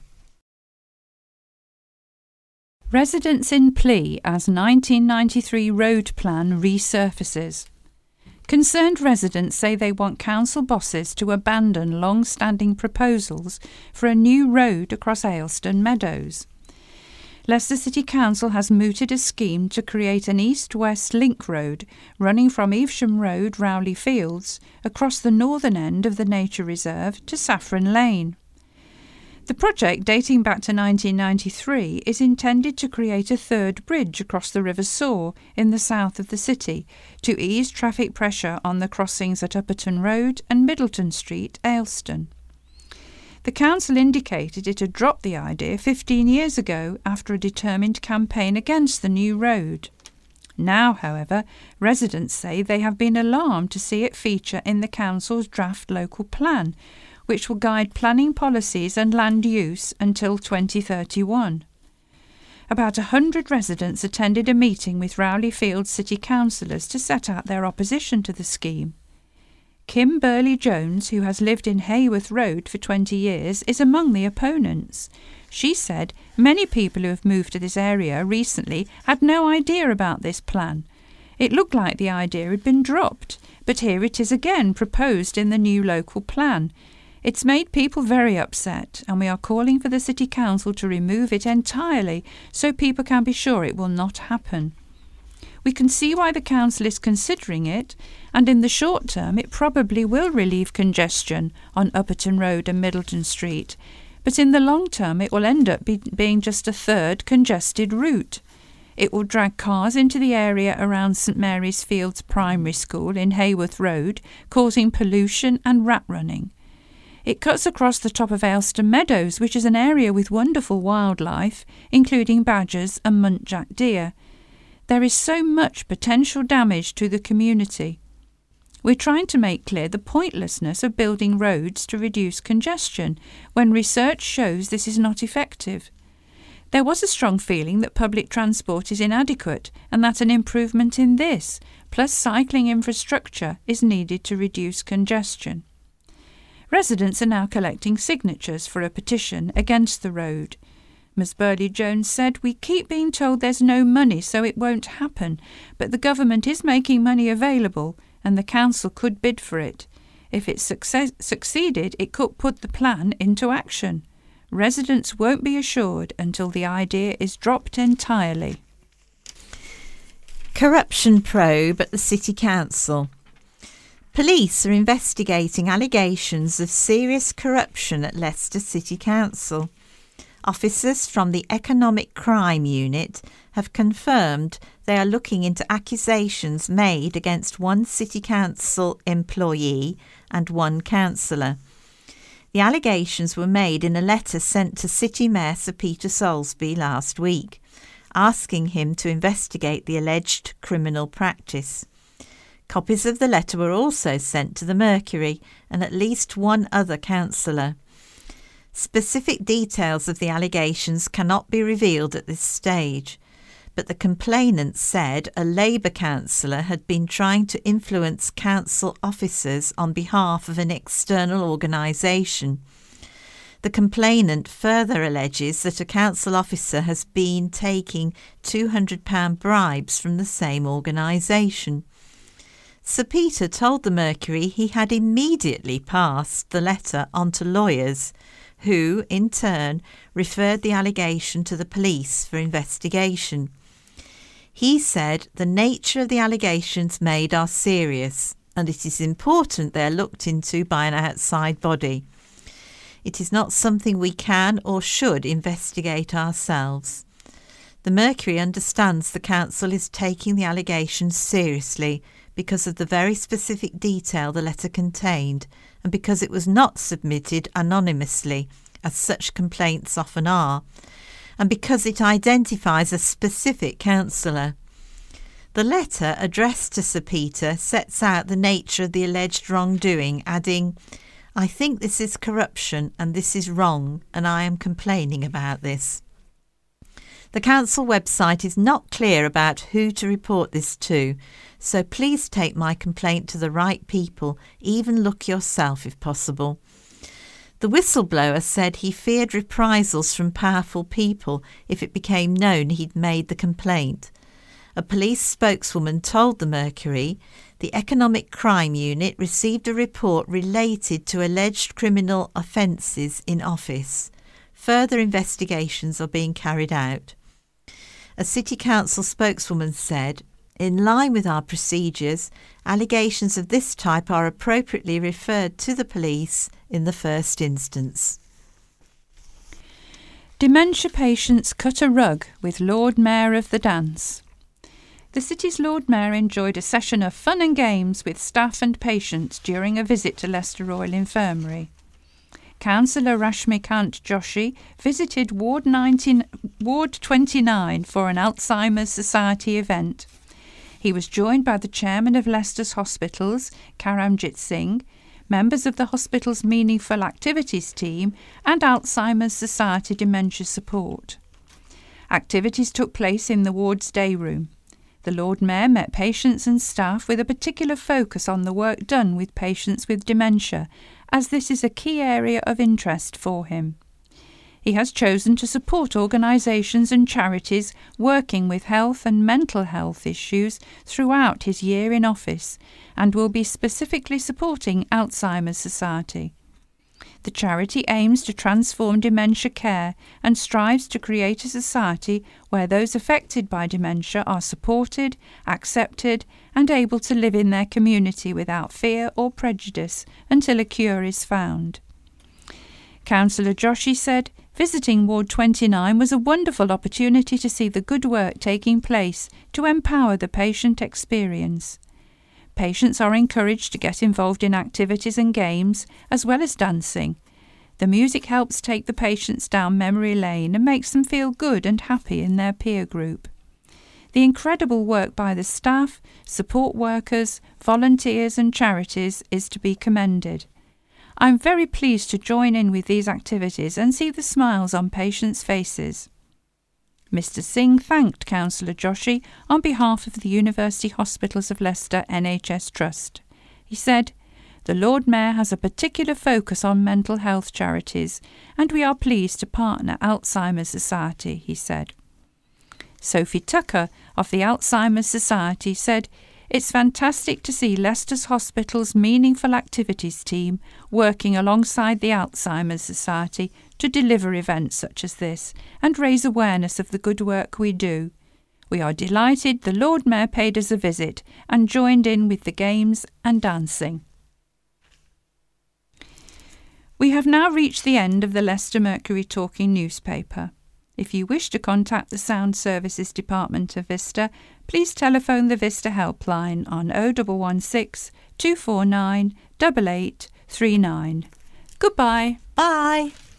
Residents in Plea as nineteen ninety-three road plan resurfaces. Concerned residents say they want council bosses to abandon long-standing proposals for a new road across Aylestone Meadows. Leicester City Council has mooted a scheme to create an east-west link road running from Evesham Road, Rowley Fields, across the northern end of the nature reserve to Saffron Lane. The project, dating back to nineteen ninety-three, is intended to create a third bridge across the River Soar in the south of the city to ease traffic pressure on the crossings at Upperton Road and Middleton Street, Ayleston. The council indicated it had dropped the idea fifteen years ago after a determined campaign against the new road. Now, however, residents say they have been alarmed to see it feature in the council's draft local plan, which will guide planning policies and land use until twenty thirty-one. About a hundred residents attended a meeting with Rowley Fields city councillors to set out their opposition to the scheme. Kim Burley-Jones, who has lived in Hayworth Road for twenty years, is among the opponents. She said many people who have moved to this area recently had no idea about this plan. It looked like the idea had been dropped, but here it is again proposed in the new local plan. It's made people very upset, and we are calling for the City Council to remove it entirely so people can be sure it will not happen. We can see why the council is considering it, and in the short term it probably will relieve congestion on Upperton Road and Middleton Street, but in the long term it will end up be, being just a third congested route. It will drag cars into the area around St Mary's Fields Primary School in Hayworth Road, causing pollution and rat running. It cuts across the top of Ayleston Meadows, which is an area with wonderful wildlife, including badgers and muntjac deer. There is so much potential damage to the community. We're trying to make clear the pointlessness of building roads to reduce congestion, when research shows this is not effective. There was a strong feeling that public transport is inadequate and that an improvement in this, plus cycling infrastructure, is needed to reduce congestion. Residents are now collecting signatures for a petition against the road. Miz Burley-Jones said, "We keep being told there's no money, so it won't happen, but the government is making money available and the council could bid for it. If it success- succeeded, it could put the plan into action. Residents won't be assured until the idea is dropped entirely." Corruption probe at the City Council. Police are investigating allegations of serious corruption at Leicester City Council. Officers from the Economic Crime Unit have confirmed they are looking into accusations made against one City Council employee and one councillor. The allegations were made in a letter sent to City Mayor Sir Peter Soulsby last week, asking him to investigate the alleged criminal practice. Copies of the letter were also sent to the Mercury and at least one other councillor. Specific details of the allegations cannot be revealed at this stage, but the complainant said a Labour councillor had been trying to influence council officers on behalf of an external organisation. The complainant further alleges that a council officer has been taking two hundred pounds bribes from the same organisation. Sir Peter told the Mercury he had immediately passed the letter on to lawyers, who, in turn, referred the allegation to the police for investigation. He said the nature of the allegations made are serious, and it is important they are looked into by an outside body. It is not something we can or should investigate ourselves. The Mercury understands the council is taking the allegations seriously because of the very specific detail the letter contained, and because it was not submitted anonymously, as such complaints often are, and because it identifies a specific councillor. The letter addressed to Sir Peter sets out the nature of the alleged wrongdoing, adding, "I think this is corruption and this is wrong, and I am complaining about this." The council website is not clear about who to report this to, so please take my complaint to the right people, even look yourself if possible. The whistleblower said he feared reprisals from powerful people if it became known he'd made the complaint. A police spokeswoman told the Mercury the Economic Crime Unit received a report related to alleged criminal offences in office. Further investigations are being carried out. A City Council spokeswoman said, "In line with our procedures, allegations of this type are appropriately referred to the police in the first instance." Dementia patients cut a rug with Lord Mayor of the Dance. The city's Lord Mayor enjoyed a session of fun and games with staff and patients during a visit to Leicester Royal Infirmary. Councillor Rashmikant Joshi visited Ward, nineteen, Ward twenty-nine for an Alzheimer's Society event. He was joined by the chairman of Leicester's hospitals, Karamjit Singh, members of the hospital's Meaningful Activities team and Alzheimer's Society Dementia Support. Activities took place in the ward's day room. The Lord Mayor met patients and staff with a particular focus on the work done with patients with dementia, as this is a key area of interest for him. He has chosen to support organisations and charities working with health and mental health issues throughout his year in office, and will be specifically supporting Alzheimer's Society. The charity aims to transform dementia care and strives to create a society where those affected by dementia are supported, accepted, and able to live in their community without fear or prejudice until a cure is found. Councillor Joshi said, "Visiting Ward twenty-nine was a wonderful opportunity to see the good work taking place to empower the patient experience. Patients are encouraged to get involved in activities and games, as well as dancing. The music helps take the patients down memory lane and makes them feel good and happy in their peer group. The incredible work by the staff, support workers, volunteers and charities is to be commended. I'm very pleased to join in with these activities and see the smiles on patients' faces." Mister Singh thanked Councillor Joshi on behalf of the University Hospitals of Leicester N H S Trust. He said, "The Lord Mayor has a particular focus on mental health charities, and we are pleased to partner Alzheimer's Society," he said. Sophie Tucker of the Alzheimer's Society said, "It's fantastic to see Leicester's Hospital's Meaningful Activities team working alongside the Alzheimer's Society to deliver events such as this and raise awareness of the good work we do. We are delighted the Lord Mayor paid us a visit and joined in with the games and dancing." We have now reached the end of the Leicester Mercury Talking newspaper. If you wish to contact the Sound Services Department of Vista, please telephone the Vista helpline on oh one one six, two four nine, eight eight three nine. Goodbye. Bye.